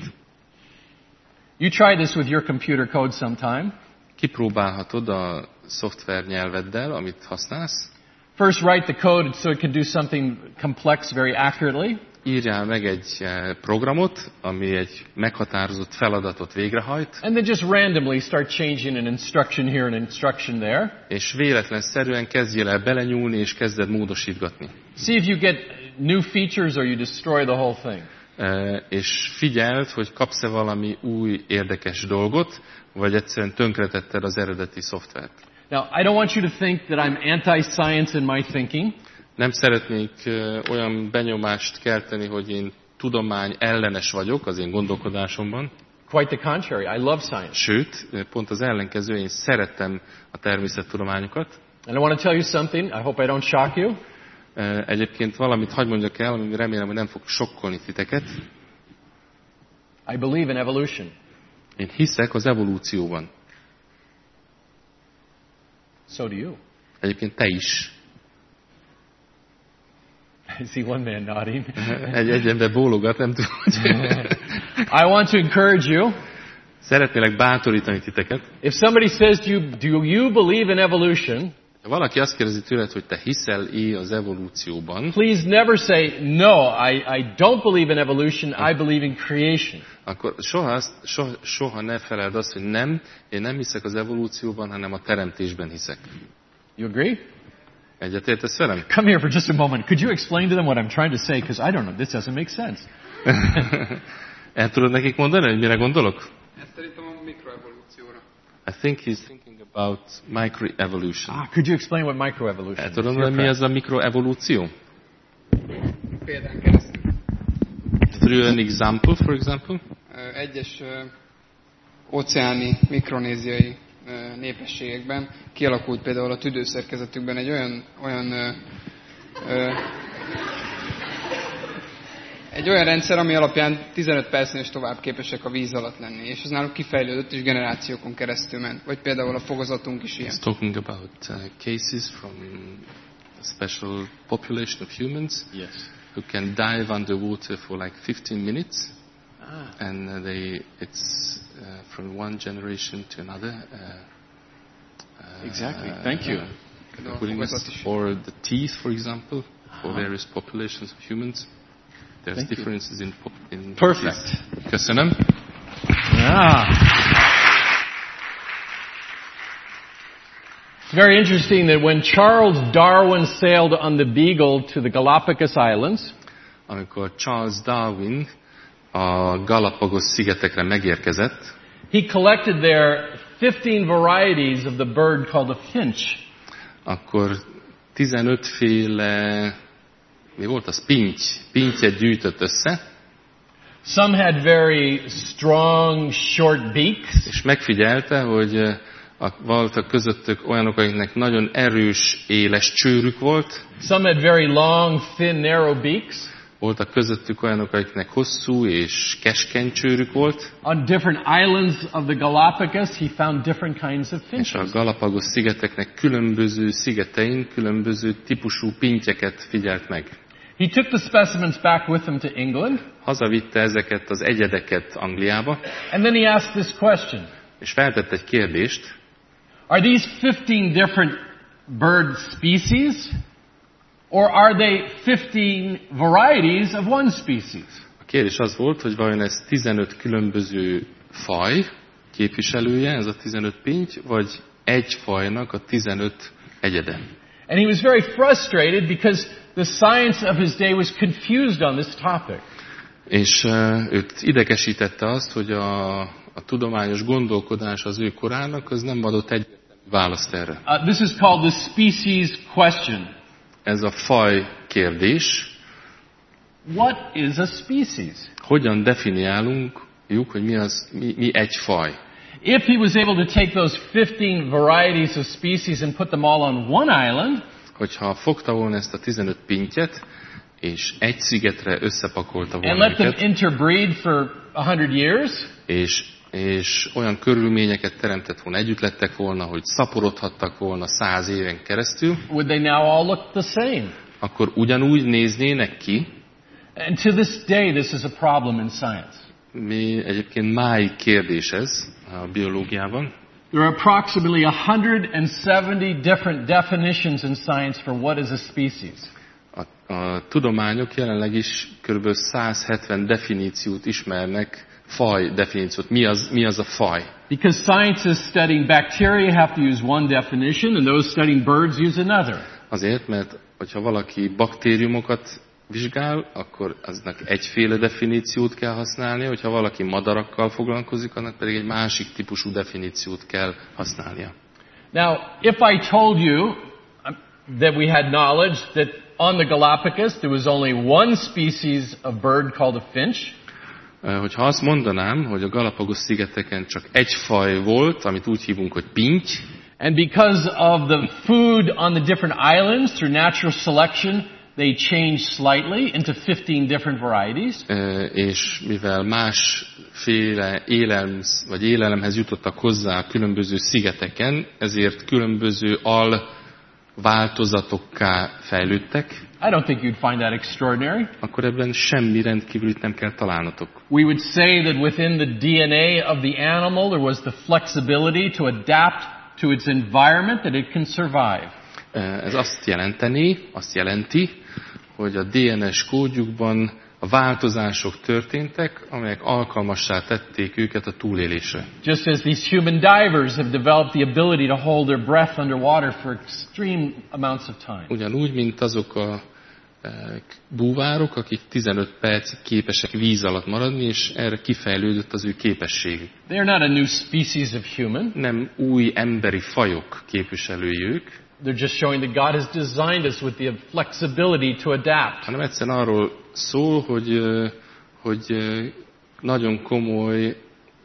You try this with your computer code sometime. Kipróbálhatod a szoftver nyelveddel, amit használsz. First write the code so it can do something complex very accurately. Írjál meg egy programot, ami egy meghatározott feladatot végrehajt. And then just randomly start changing an instruction here and an instruction there. És véletlenszerűen kezdjél el belenyúlni, és kezded módosítgatni. See if you get new features or you destroy the whole thing. És figyeld, hogy kapsz-e valami új érdekes dolgot, vagy egyszerűen tönkretetted az eredeti szoftvert. Now, I don't want you to think that I'm anti-science in my thinking. Nem szeretnék olyan benyomást kelteni, hogy én tudomány ellenes vagyok az én gondolkodásomban. Quite the contrary, I love science. Sőt, pont az ellenkező, én szeretem a természettudományokat. And I want to tell you something, I hope I don't shock you. Egyébként valamit hadd mondjak el, ami remélem, hogy nem fog sokkolni titeket. I believe in evolution. Én hiszek az evolúcióban. So do you. Egyébként te is. I see one man nodding. Egy ember bólogat, nem tudom. I want to encourage you. Szeretnélek bátorítani titeket. If somebody says to you, do you believe in evolution? Ha valaki azt kérdezi tőled, hogy te hiszel-e az evolúcióban, please never say, no, I don't believe in evolution, I believe in creation. Akkor soha ne feleld azt, hogy nem, én nem hiszek az evolúcióban, hanem a teremtésben hiszek. You agree? Egyetértesz velem? Come here for just a moment. Could you explain to them what I'm trying to say? Because I don't know, this doesn't make sense. El tudod nekik mondani, hogy mire gondolok? Ez szerintem a mikroevolúcióra. I think he's thinking about microevolution. Could you explain what microevolution El is? tudod mondani, mi az a mikroevolúció? Példán keresztül. Through an example, for example? Egyes óceáni, mikronéziai népességekben kialakult például a tüdőszerkezetükben egy olyan rendszer, ami alapján 15 percnél is tovább képesek a víz alatt lenni, és ez náluk kifejlődött és generációkon keresztül ment. Vagy például a fogazatunk is ilyen. It's talking about cases from a special population of humans who can dive underwater for like 15 minutes. And it's from one generation to another. Exactly. Thank you. Or the teeth, for example, for various populations of humans. There's Thank differences in Perfect. teeth. Köszönöm. Yeah. It's very interesting that when Charles Darwin sailed on the Beagle to the Galapagos Islands, amikor Charles Darwin a Galapagos szigetekre megérkezett, he collected there 15 varieties of the bird called a finch. Akkor 15 féle, mi volt az? Pintyet gyűjtött össze. Some had very strong, short beaks. És megfigyelte, hogy voltak közöttük olyanok, akiknek nagyon erős, éles csőrük volt. Some had very long, thin, narrow beaks. Voltak közöttük olyanok, akiknek hosszú és keskeny csőrük volt, On different islands of the Galapagos, he found different kinds of és a finches. Galapagos szigeteknek különböző szigetein különböző típusú pintyeket figyelt meg. He took the specimens back with him to England, Hazavitte ezeket az egyedeket Angliába, and then he asked this question. és feltett egy kérdést, Are these 15 different bird species, or are they 15 varieties of one species? a kérdés az volt, hogy vajon ez 15 különböző faj képviselője, ez a 15 pinty, vagy egy fajnak a 15 egyede. And he was very frustrated because the science of his day was confused on this topic. És őt idegesítette azt, hogy a tudományos gondolkodás az ő korának, az nem adott egyértelmű választ erre. This is called the species question. Ez a faj kérdés. What is a species? Hogyan definiálunk, hogy mi egy faj? If he was able to take those 15 varieties of species and put them all on one island, Hogyha fogta volna ezt a 15 pintyet, és egy szigetre összepakolta and volna let them őket, interbreed for 100 years, és olyan körülményeket teremtett volna, együtt lettek volna, hogy szaporodhattak volna 100 éven keresztül, would they now all look the same? akkor ugyanúgy néznének ki. And to this day, this is a problem in science. Mi egyébként máig kérdés ez a biológiában. There are approximately 170 different definitions in science for what is a species. A tudományok jelenleg is kb. 170 definíciót ismernek, faj definíciót. Mi az a faj? Because scientists studying bacteria have to use one definition, and those studying birds use another. Azért, mert hogyha valaki baktériumokat vizsgál, akkor aznak egyféle definíciót kell használnia, hogyha valaki madarakkal foglalkozik, annak pedig egy másik típusú definíciót kell használnia. Now, if I told you that we had knowledge that on the Galapagos there was only one species of bird called a finch, Hogyha azt mondanám, hogy a Galapagos-szigeteken csak egy faj volt, amit úgy hívunk, hogy pinty, and because of the food on the different islands through natural selection, they changed slightly into 15 different varieties, és mivel másféle élelemhez jutottak hozzá a különböző szigeteken, ezért különböző változatokká fejlődtek, I don't think you'd find that extraordinary. akkor ebben semmi rendkívülit nem kell találnotok. We would say that within the DNA of the animal there was the flexibility to adapt to its environment that it can survive. Ez azt jelenti, hogy a DNS kódjukban a változások történtek, amelyek alkalmassá tették őket a túlélésre. Just as these human divers have developed the ability to hold their breath underwater for extreme amounts of time. Ugyanúgy, mint azok a búvárok, akik 15 percig képesek víz alatt maradni, és erre kifejlődött az ő képességük. They are not a new species of human. Nem új emberi fajok képviselői ők, They're just showing that God has designed us with the flexibility to adapt. hanem egyszerűen arról szól, hogy nagyon komoly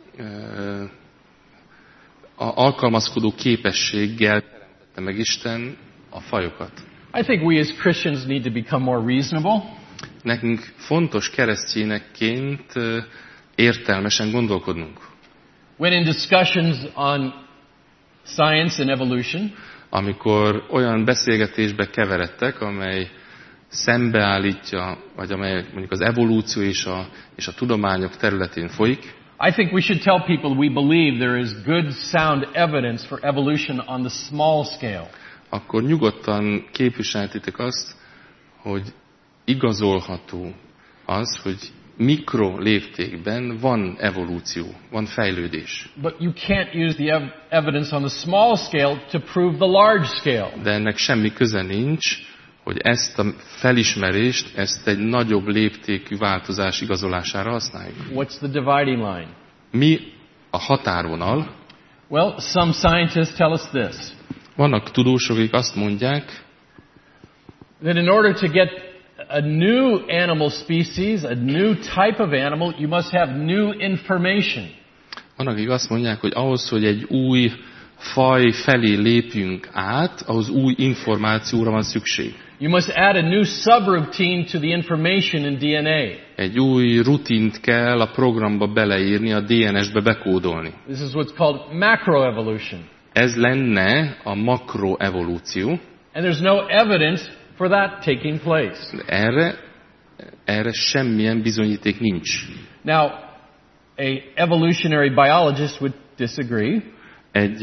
alkalmazkodó képességgel teremtette meg Isten a fajokat. I think we as Christians need to become more reasonable. Nekünk fontos keresztényekként értelmesen gondolkodnunk. When in discussions on science and evolution, Amikor olyan beszélgetésbe keveredtek, amely szembeállítja, vagy amely mondjuk az evolúció és a tudományok területén folyik, I think we should tell people we believe there is good, sound evidence for evolution on the small scale. akkor nyugodtan képviseltitek azt, hogy igazolható az, hogy mikroléptékben van evolúció, van fejlődés. But you can't use the evidence on the small scale to prove the large scale. De ennek semmi köze nincs, hogy ezt a felismerést, ezt egy nagyobb léptékű változás igazolására használjuk. What's the dividing line? Mi a határvonal? Well, some scientists tell us this, Vannak tudósok, akik azt mondják, that in order to get a new animal species, a new type of animal, you must have new information. vannak, akik azt mondják, hogy ahhoz, hogy egy új faj felé lépjünk át, ahhoz új információra van szükség. You must add a new subroutine to the information in DNA. Egy új rutint kell a programba beleírni, a DNS-be bekódolni. This is what's called macroevolution. Ez lenne a makroevolúció. And there's no evidence for that taking place. Erre semmilyen bizonyíték nincs. Now, a evolutionary biologist would disagree. Egy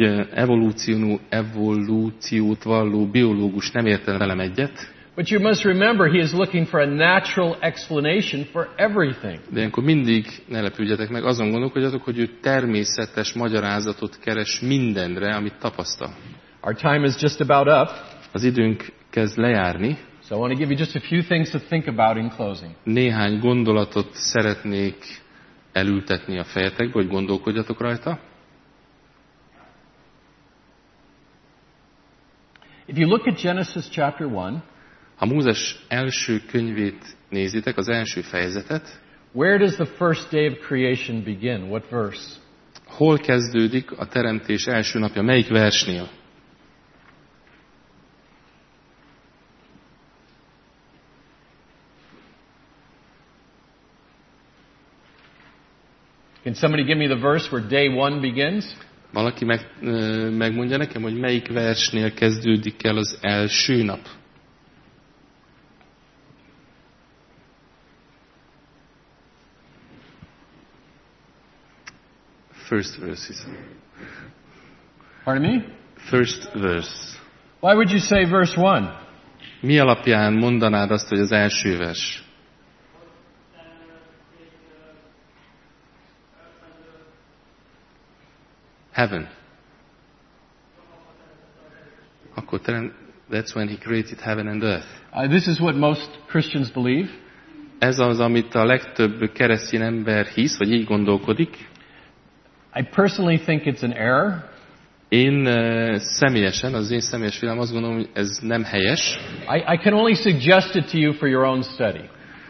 evolúciót valló biológus nem érte velem egyet. But you must remember, he is looking for a natural explanation for everything. De ilyenkor mindig ne lepődjetek meg, azon gondolkodjatok, hogy ő természetes magyarázatot keres mindenre, amit tapasztal. Our time is just about up. Az időnk kezd lejárni. So I want to give you just a few things to think about in closing. Néhány gondolatot szeretnék elültetni a fejetekbe, hogy gondolkodjatok rajta. If you look at Genesis chapter 1, ha Mózes első könyvét nézitek, az első fejezetet, where does the first day of creation begin? What verse? hol kezdődik a teremtés első napja? Melyik versnél? Can somebody give me the verse where day 1 begins? Valaki megmondja nekem, hogy melyik versnél kezdődik el az első nap? First verse. Pardon me? First verse. Why would you say verse 1? Mi alapján mondanád azt, hogy az első vers? Heaven. Akkor that's when he created heaven and earth. This is what most Christians believe. Ez az, amit a legtöbb keresztény ember hisz, vagy így gondolkodik. I personally think it's an error. Én személyesen, az én személyes véleményem, azt gondolom, hogy ez nem helyes. I can only suggest it to you for your own study.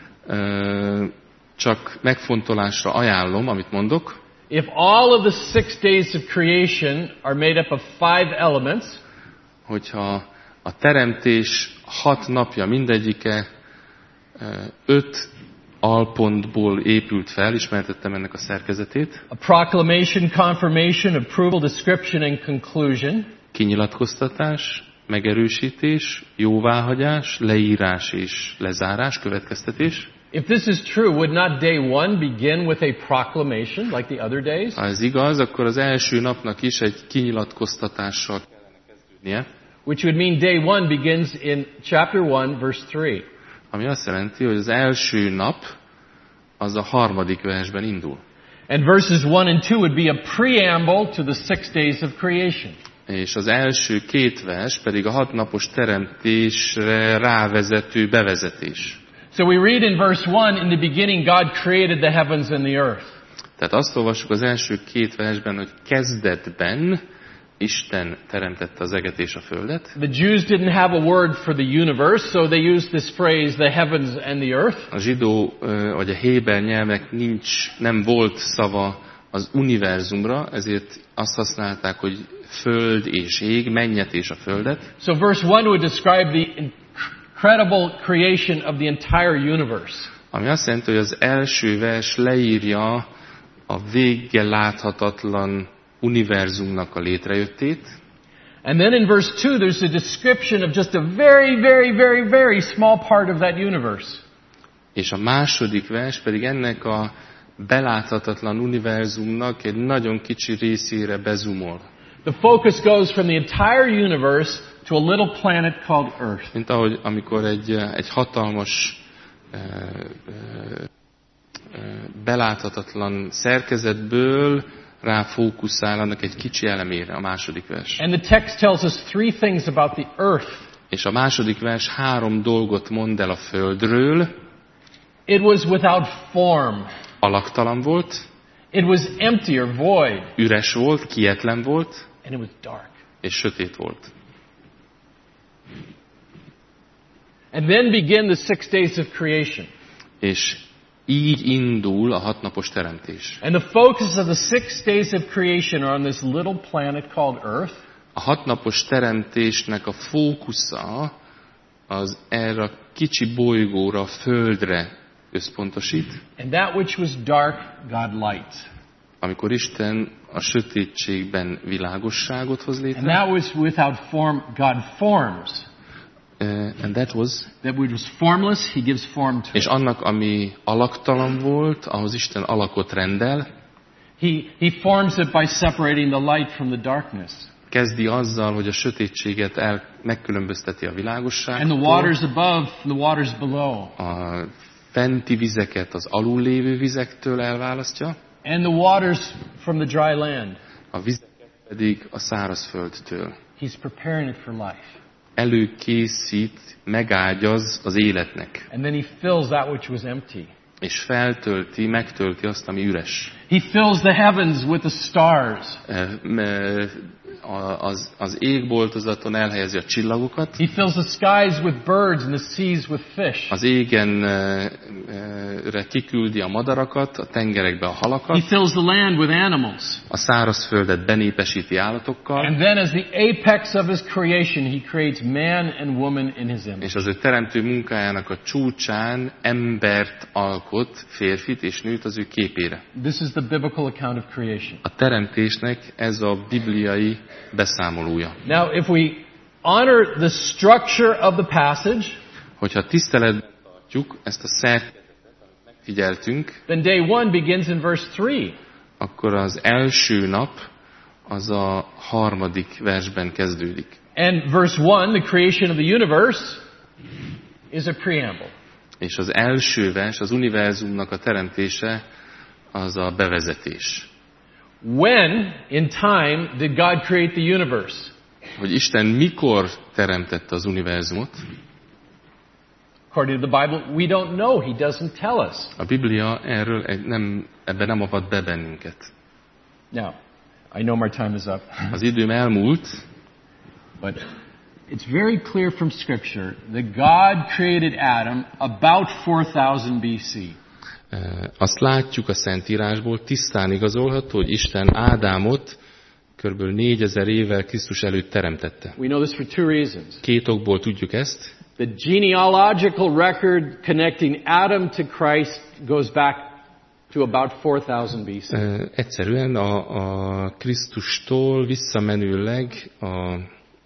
Csak megfontolásra ajánlom, amit mondok. If all of the 6 days of creation are made up of 5 elements, hogyha a teremtés 6 napja mindegyike 5 alpontból épült fel, ismertettem ennek a szerkezetét. A proclamation, confirmation, approval, description and conclusion. Kinyilatkoztatás, megerősítés, jóváhagyás, leírás és lezárás, következtetés. If this is true, would not day 1 begin with a proclamation like the other days? Ha ez igaz, akkor az első napnak is egy kinyilatkoztatással kellene kezdődnie. Which would mean day 1 begins in chapter 1, verse 3. Ami azt jelenti, hogy az első nap az a 3. versben indul. And verses 1 and 2 would be a preamble to the 6 days of creation. És az első 2 vers pedig a 6 napos teremtésre rávezető bevezetés. So we read in verse 1, in the beginning God created the heavens and the earth. Tehát azt olvassuk az első 2 versben, hogy kezdetben Isten teremtette az eget és a földet. The Jews didn't have a word for the universe, so they used this phrase, the heavens and the earth. A zsidó vagy a héber nyelvek nem volt szava az univerzumra, ezért azt használták, hogy föld és ég, mennyet és a földet. So verse 1 would describe the incredible creation of the entire universe. Ami azt jelenti, hogy az első vers leírja a véggel láthatatlan univerzumnak a létrejöttét. And then in verse 2 there's a description of just a very, very, very, very small part of that universe. És a második vers pedig ennek a beláthatatlan univerzumnak egy nagyon kicsi részére bezumol. The focus goes from the entire universe to a little planet called Earth. Mint ahogy amikor egy hatalmas beláthatatlan szerkezetből ráfókuszál annak egy kicsi elemére, a második vers. And the text tells us 3 things about the earth. És a második vers 3 dolgot mond el a földről. It was without form. Alaktalan volt. It was empty or void. Üres volt, kietlen volt. And it was dark. És sötét volt. And then begin the 6 days of creation. És így indul a 6 napos teremtés. And the focus of the 6 days of creation are on this little planet called Earth. A 6 napos teremtésnek a fókusza az erre a kicsi bolygóra, a Földre összpontosít. And that which was dark, God light. Amikor Isten a sötétségben világosságot hoz And létre. that was without form, God forms. And that was. That which was formless, He gives form to És it. annak, ami alaktalan volt, ahhoz Isten alakot rendel. He forms it by separating the light from the darkness. Kezdi azzal, hogy a sötétséget megkülönbözteti a And the világosságtól. waters above from the waters below. A fenti vizeket az alul lévő vizektől elválasztja. And the waters from the dry land. A vizeket pedig a szárazföldtől. He's preparing it for life. Előkészít, megágyaz az életnek. And then He fills that which was empty. És feltölti, megtölti azt, ami üres. He fills the heavens with the stars. Az égboltozaton elhelyezi a csillagokat. He fills the skies with birds and the seas with fish. Az égenre kiküldi a madarakat, a tengerekbe a He halakat. fills the land with animals. A szárazföldet benépesíti állatokkal. And then as the apex of His creation, He creates man and woman in His image. És az ő teremtő munkájának a csúcsán embert alkot, férfit és nőt az ő képére. This is the biblical account of creation. A teremtésnek ez a bibliai beszámolója. Now, if we honor the structure of the passage, Hogyha tiszteletben tartjuk ezt a szerkezetet, amit megfigyeltünk, then day 1 begins in verse 3. akkor az első nap az a 3. versben kezdődik. And verse 1, the creation of the universe, is a preamble. És az első vers, az univerzumnak a teremtése, az a bevezetés. When in time did God create the universe? Hogy Isten mikor teremtette az univerzumot? According to the Bible, we don't know. He doesn't tell us. A Biblia erről ebben nem avat be bennünket. Now, I know my time is up, Az időm elmúlt, but it's very clear from Scripture that God created Adam about 4000 BC. Azt látjuk a Szentírásból, tisztán igazolható, hogy Isten Ádámot kb. 4000 évvel Krisztus előtt teremtette. We know this for two reasons. 2 okból tudjuk ezt. The genealogical record connecting Adam to Christ goes back to about 4000 BC. Egyszerűen a Krisztustól visszamenőleg a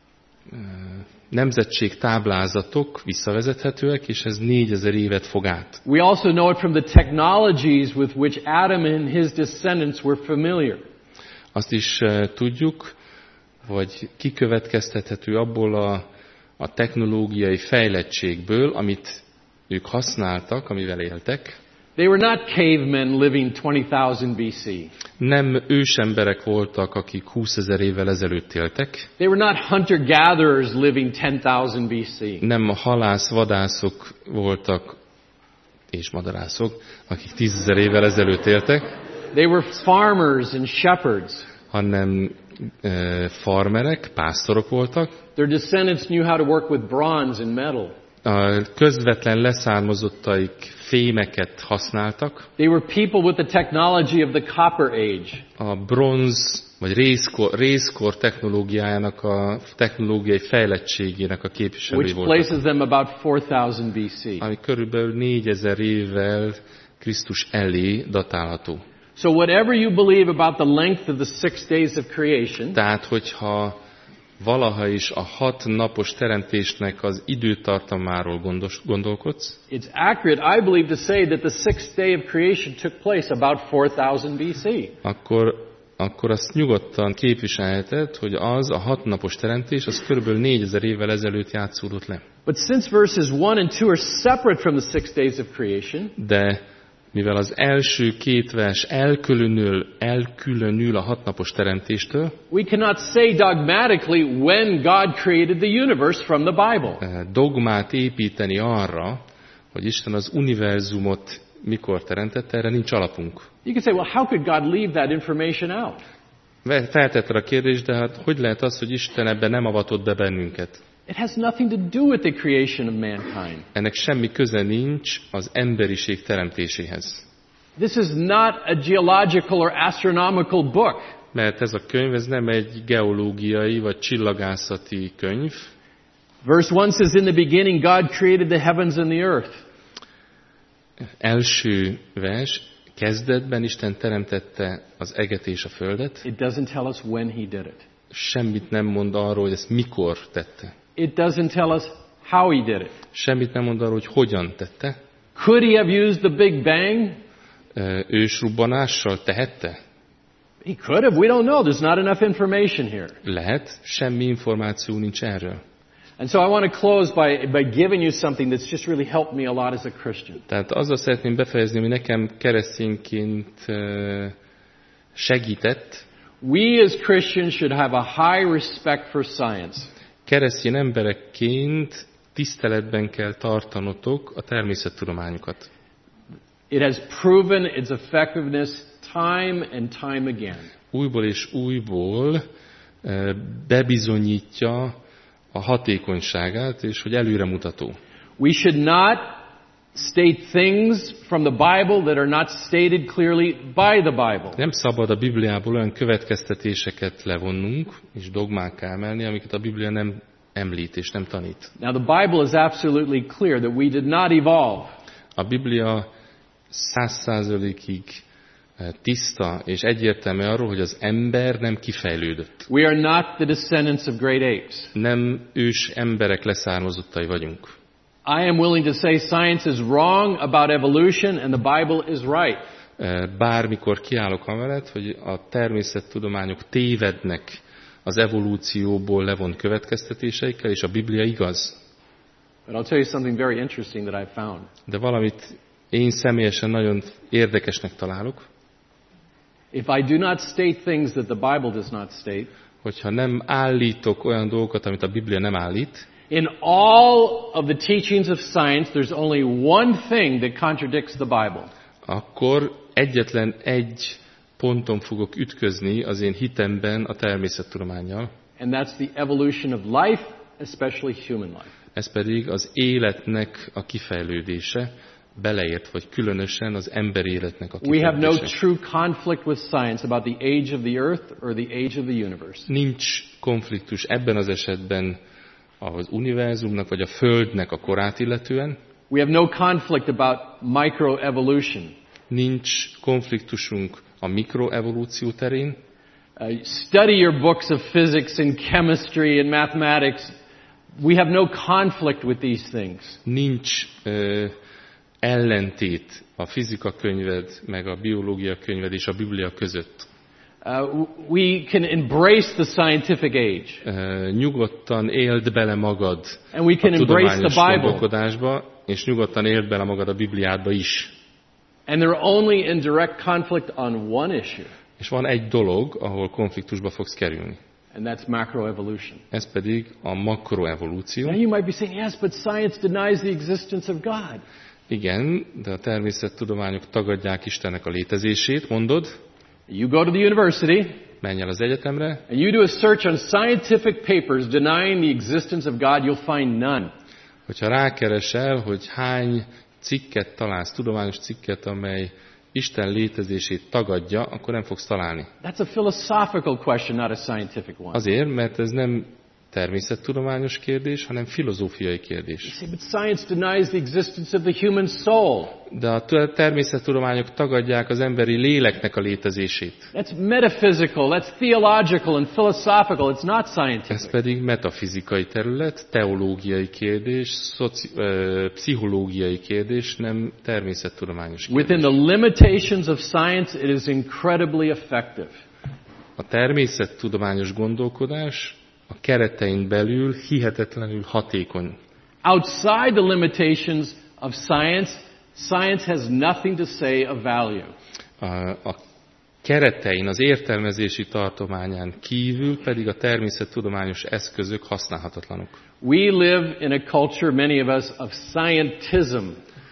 nemzetség táblázatok visszavezethetőek, és ez 4000 évet fog át. We also know it from the technologies with which Adam and his descendants were familiar. Azt is tudjuk, vagy kikövetkeztethető abból a technológiai fejlettségből, amit ők használtak, amivel éltek. They were not cavemen living 20,000 BC. Nem ősemberek voltak, akik 20 000 évvel ezelőtt éltek. They were not hunter-gatherers living 10,000 BC. Nem halász-vadászok voltak, és madarászok, akik 10 000 évvel ezelőtt éltek, They were farmers and shepherds. hanem farmerek, pásztorok voltak. Their descendants knew how to work with bronze and metal. A közvetlen leszármazottaik fémeket használtak. They were people with the technology of the Copper Age. A bronz vagy rézkor technológiájának a technológiai fejlettségének a képviselői Which voltak. places them about 4000 BC. Ami körülbelül 4000 évvel Krisztus elé datálható. So whatever you believe about the length of the 6 days of creation, Tehát, hogyha valaha is a 6 napos teremtésnek az időtartamáról gondolkodsz, it's accurate, I believe, to say that the 6th day of creation took place about 4000 BC. akkor azt nyugodtan képviselheted, hogy az a 6 napos teremtés, az körülbelül 4000 évvel ezelőtt játszódott le. But since verses 1 and 2 are separate from the 6 days of creation, De mivel az első 2 vers elkülönül a 6 napos teremtéstől, we cannot say dogmatically when God created the universe from the Bible. Dogmát építeni arra, hogy Isten az univerzumot mikor teremtette, erre nincs alapunk. You can say, well, how could God leave that information out? Feltetted a kérdést, de hát hogy lehet az, hogy Isten ebben nem avatott be bennünket? It has nothing to do with the creation of mankind. Ennek semmi köze nincs az emberiség teremtéséhez. This is not a geological or astronomical book. Mert ez a könyv, ez nem egy geológiai vagy csillagászati könyv. Verse 1 says, in the beginning God created the heavens and the earth. Első vers, kezdetben Isten teremtette az eget és a földet. It doesn't tell us when he did it. Semmit nem mond arról, hogy ezt mikor tette. It doesn't tell us how he did it. Semmit nem mond arról, hogy hogyan tette. Could he have used the Big Bang? Ősrobbanással tehette? He could have. We don't know. There's not enough information here. Lehet, semmi információ nincs erről. And so I want to close by giving you something that's just really helped me a lot as a Christian. Tehát azzal szeretném befejezni, hogy nekem keresztényként segített. We as Christians should have a high respect for science. Keresztény emberekként tiszteletben kell tartanotok a természettudományokat. It has proven its effectiveness time and time again. Újból és újból bebizonyítja a hatékonyságát, és hogy előremutató. We should not state things from the Bible that are not stated clearly by the Bible. Nem szabad a Bibliából olyan következtetéseket levonnunk, és dogmákká emelni, amiket a Biblia nem említ és nem tanít. Now the Bible is absolutely clear that we did not evolve. A Biblia 100%-ig tiszta és egyértelmű arról, hogy az ember nem kifejlődött. We are not the descendants of great apes. Nem ős emberek leszármazottai vagyunk. I am willing to say science is wrong about evolution and the Bible is right. Bármikor kiállok amellett, hogy a természettudományok tévednek az evolúcióból levont következtetéseikkel, és a Biblia igaz. But I'll tell you something very interesting that I found. De valamit én személyesen nagyon érdekesnek találok. If I do not state things that the Bible does not state, hogyha nem állítok olyan dolgokat, amit a Biblia nem állít, in all of the teachings of science, there's only one thing that contradicts the Bible. Akkor egyetlen egy ponton fogok ütközni az én hitemben a természettudománnyal. And that's the evolution of life, especially human life. Ez pedig az életnek a kifejlődése, beleért, vagy különösen az emberi életnek a We have no kifejlődése. true conflict with science about the age of the earth or the age of the universe. Nincs konfliktus ebben az esetben az univerzumnak, vagy a Földnek a korát illetően. We have no conflict about microevolution. Nincs konfliktusunk a mikroevolúció terén. Study your books of physics and chemistry and mathematics. We have no conflict with these things. Nincs ellentét a fizika könyved, meg a biológia könyved és a Biblia között. We can embrace the scientific age. Nyugodtan éld bele magad And we can a embrace tudományos the Bible. gondolkodásba, és nyugodtan éld bele magad a Bibliádba is. And they're only in direct conflict on one issue. És van egy dolog, ahol konfliktusba fogsz kerülni. And that's macroevolution. Ez pedig a makroevolúció. Now you might be saying, yes, but science denies the existence of God. Igen, de a természettudományok tagadják Istennek a létezését, mondod. You go to the university, Menj el az egyetemre, and you do a search on scientific papers denying the existence of God, you'll find none. hogyha rákeresel, hogy hány cikket találsz, tudományos cikket, amely Isten létezését tagadja, akkor nem fogsz találni. That's a philosophical question, not a scientific one. Azért, mert ez nem természettudományos kérdés, hanem filozófiai kérdés. You say, but science denies the existence of the human soul. De a természettudományok tagadják az emberi léleknek a létezését. That's metaphysical, that's theological and philosophical. It's not scientific. Ez pedig metafizikai terület, teológiai kérdés, pszichológiai kérdés, nem természettudományos kérdés. Within the limitations of science, it is incredibly effective. A természettudományos gondolkodás a keretein belül hihetetlenül hatékony. Outside the limitations of science, science has nothing to say of value. A keretein, az értelmezési tartományán kívül pedig a természettudományos eszközök használhatatlanok. We live in a culture, many of us, of scientism.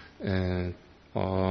A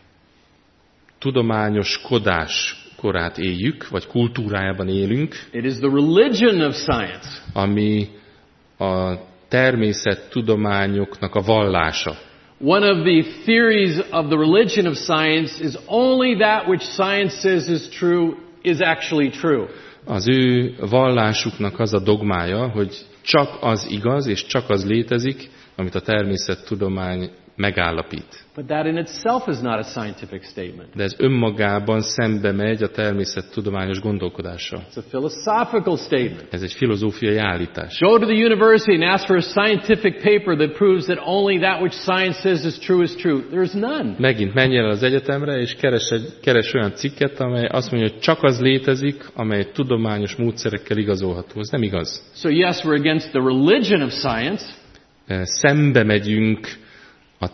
tudományoskodás korát éljük, vagy kultúrájában élünk, It is the religion of science. ami a természettudományoknak a vallása. One of the theories of the religion of science is only that which science says is true is actually true. Az ő vallásuknak az a dogmája, hogy csak az igaz, és csak az létezik, amit a természettudomány megállapít. But that in itself is not a scientific statement. De ez önmagában szembe megy a természettudományos gondolkodással. It's a philosophical statement. Ez egy filozófiai állítás. Go to the university and ask for a scientific paper that proves that only that which science says is true. There's none. Megint menj el az egyetemre, és keres olyan cikket, amely azt mondja, hogy csak az létezik, amely tudományos módszerekkel igazolható. Ez nem igaz. So yes, we're against the religion of science. Szembe megyünk a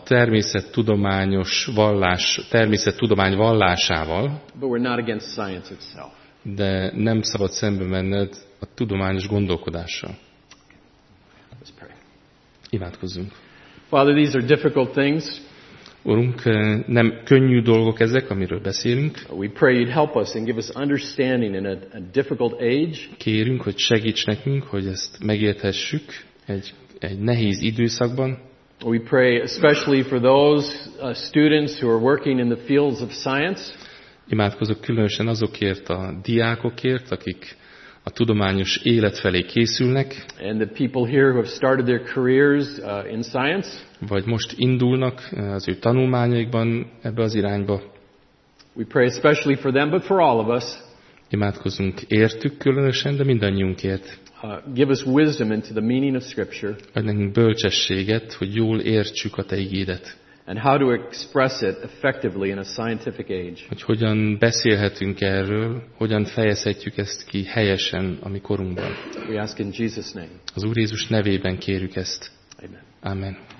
természettudomány vallásával, But we're not against science itself. de nem szabad szembe menned a tudományos gondolkodással. Let's pray. Imádkozzunk. Father, these are difficult things. Urunk, nem könnyű dolgok ezek, amiről beszélünk. We pray you'd help us and give us understanding in a difficult age. Kérünk, hogy segíts nekünk, hogy ezt megérthessük egy nehéz időszakban. We pray especially for those students who are working in the fields of science. Imádkozok különösen azokért a diákokért, akik a tudományos élet felé készülnek, And the people here who have started their careers in science. vagy most indulnak az ő tanulmányaikban ebbe az irányba. We pray especially for them, but for all of us. Imádkozunk értük különösen, de mindannyiunkért. Give us wisdom into the meaning of Scripture Adj nekünk bölcsességet, hogy jól értsük a Te igédet. and how to express it effectively in a scientific age. Hogy hogyan beszélhetünk erről, hogyan fejezhetjük ezt ki helyesen a mi korunkban. We ask in Jesus' name. Az Úr Jézus nevében kérjük ezt. Amen. Amen.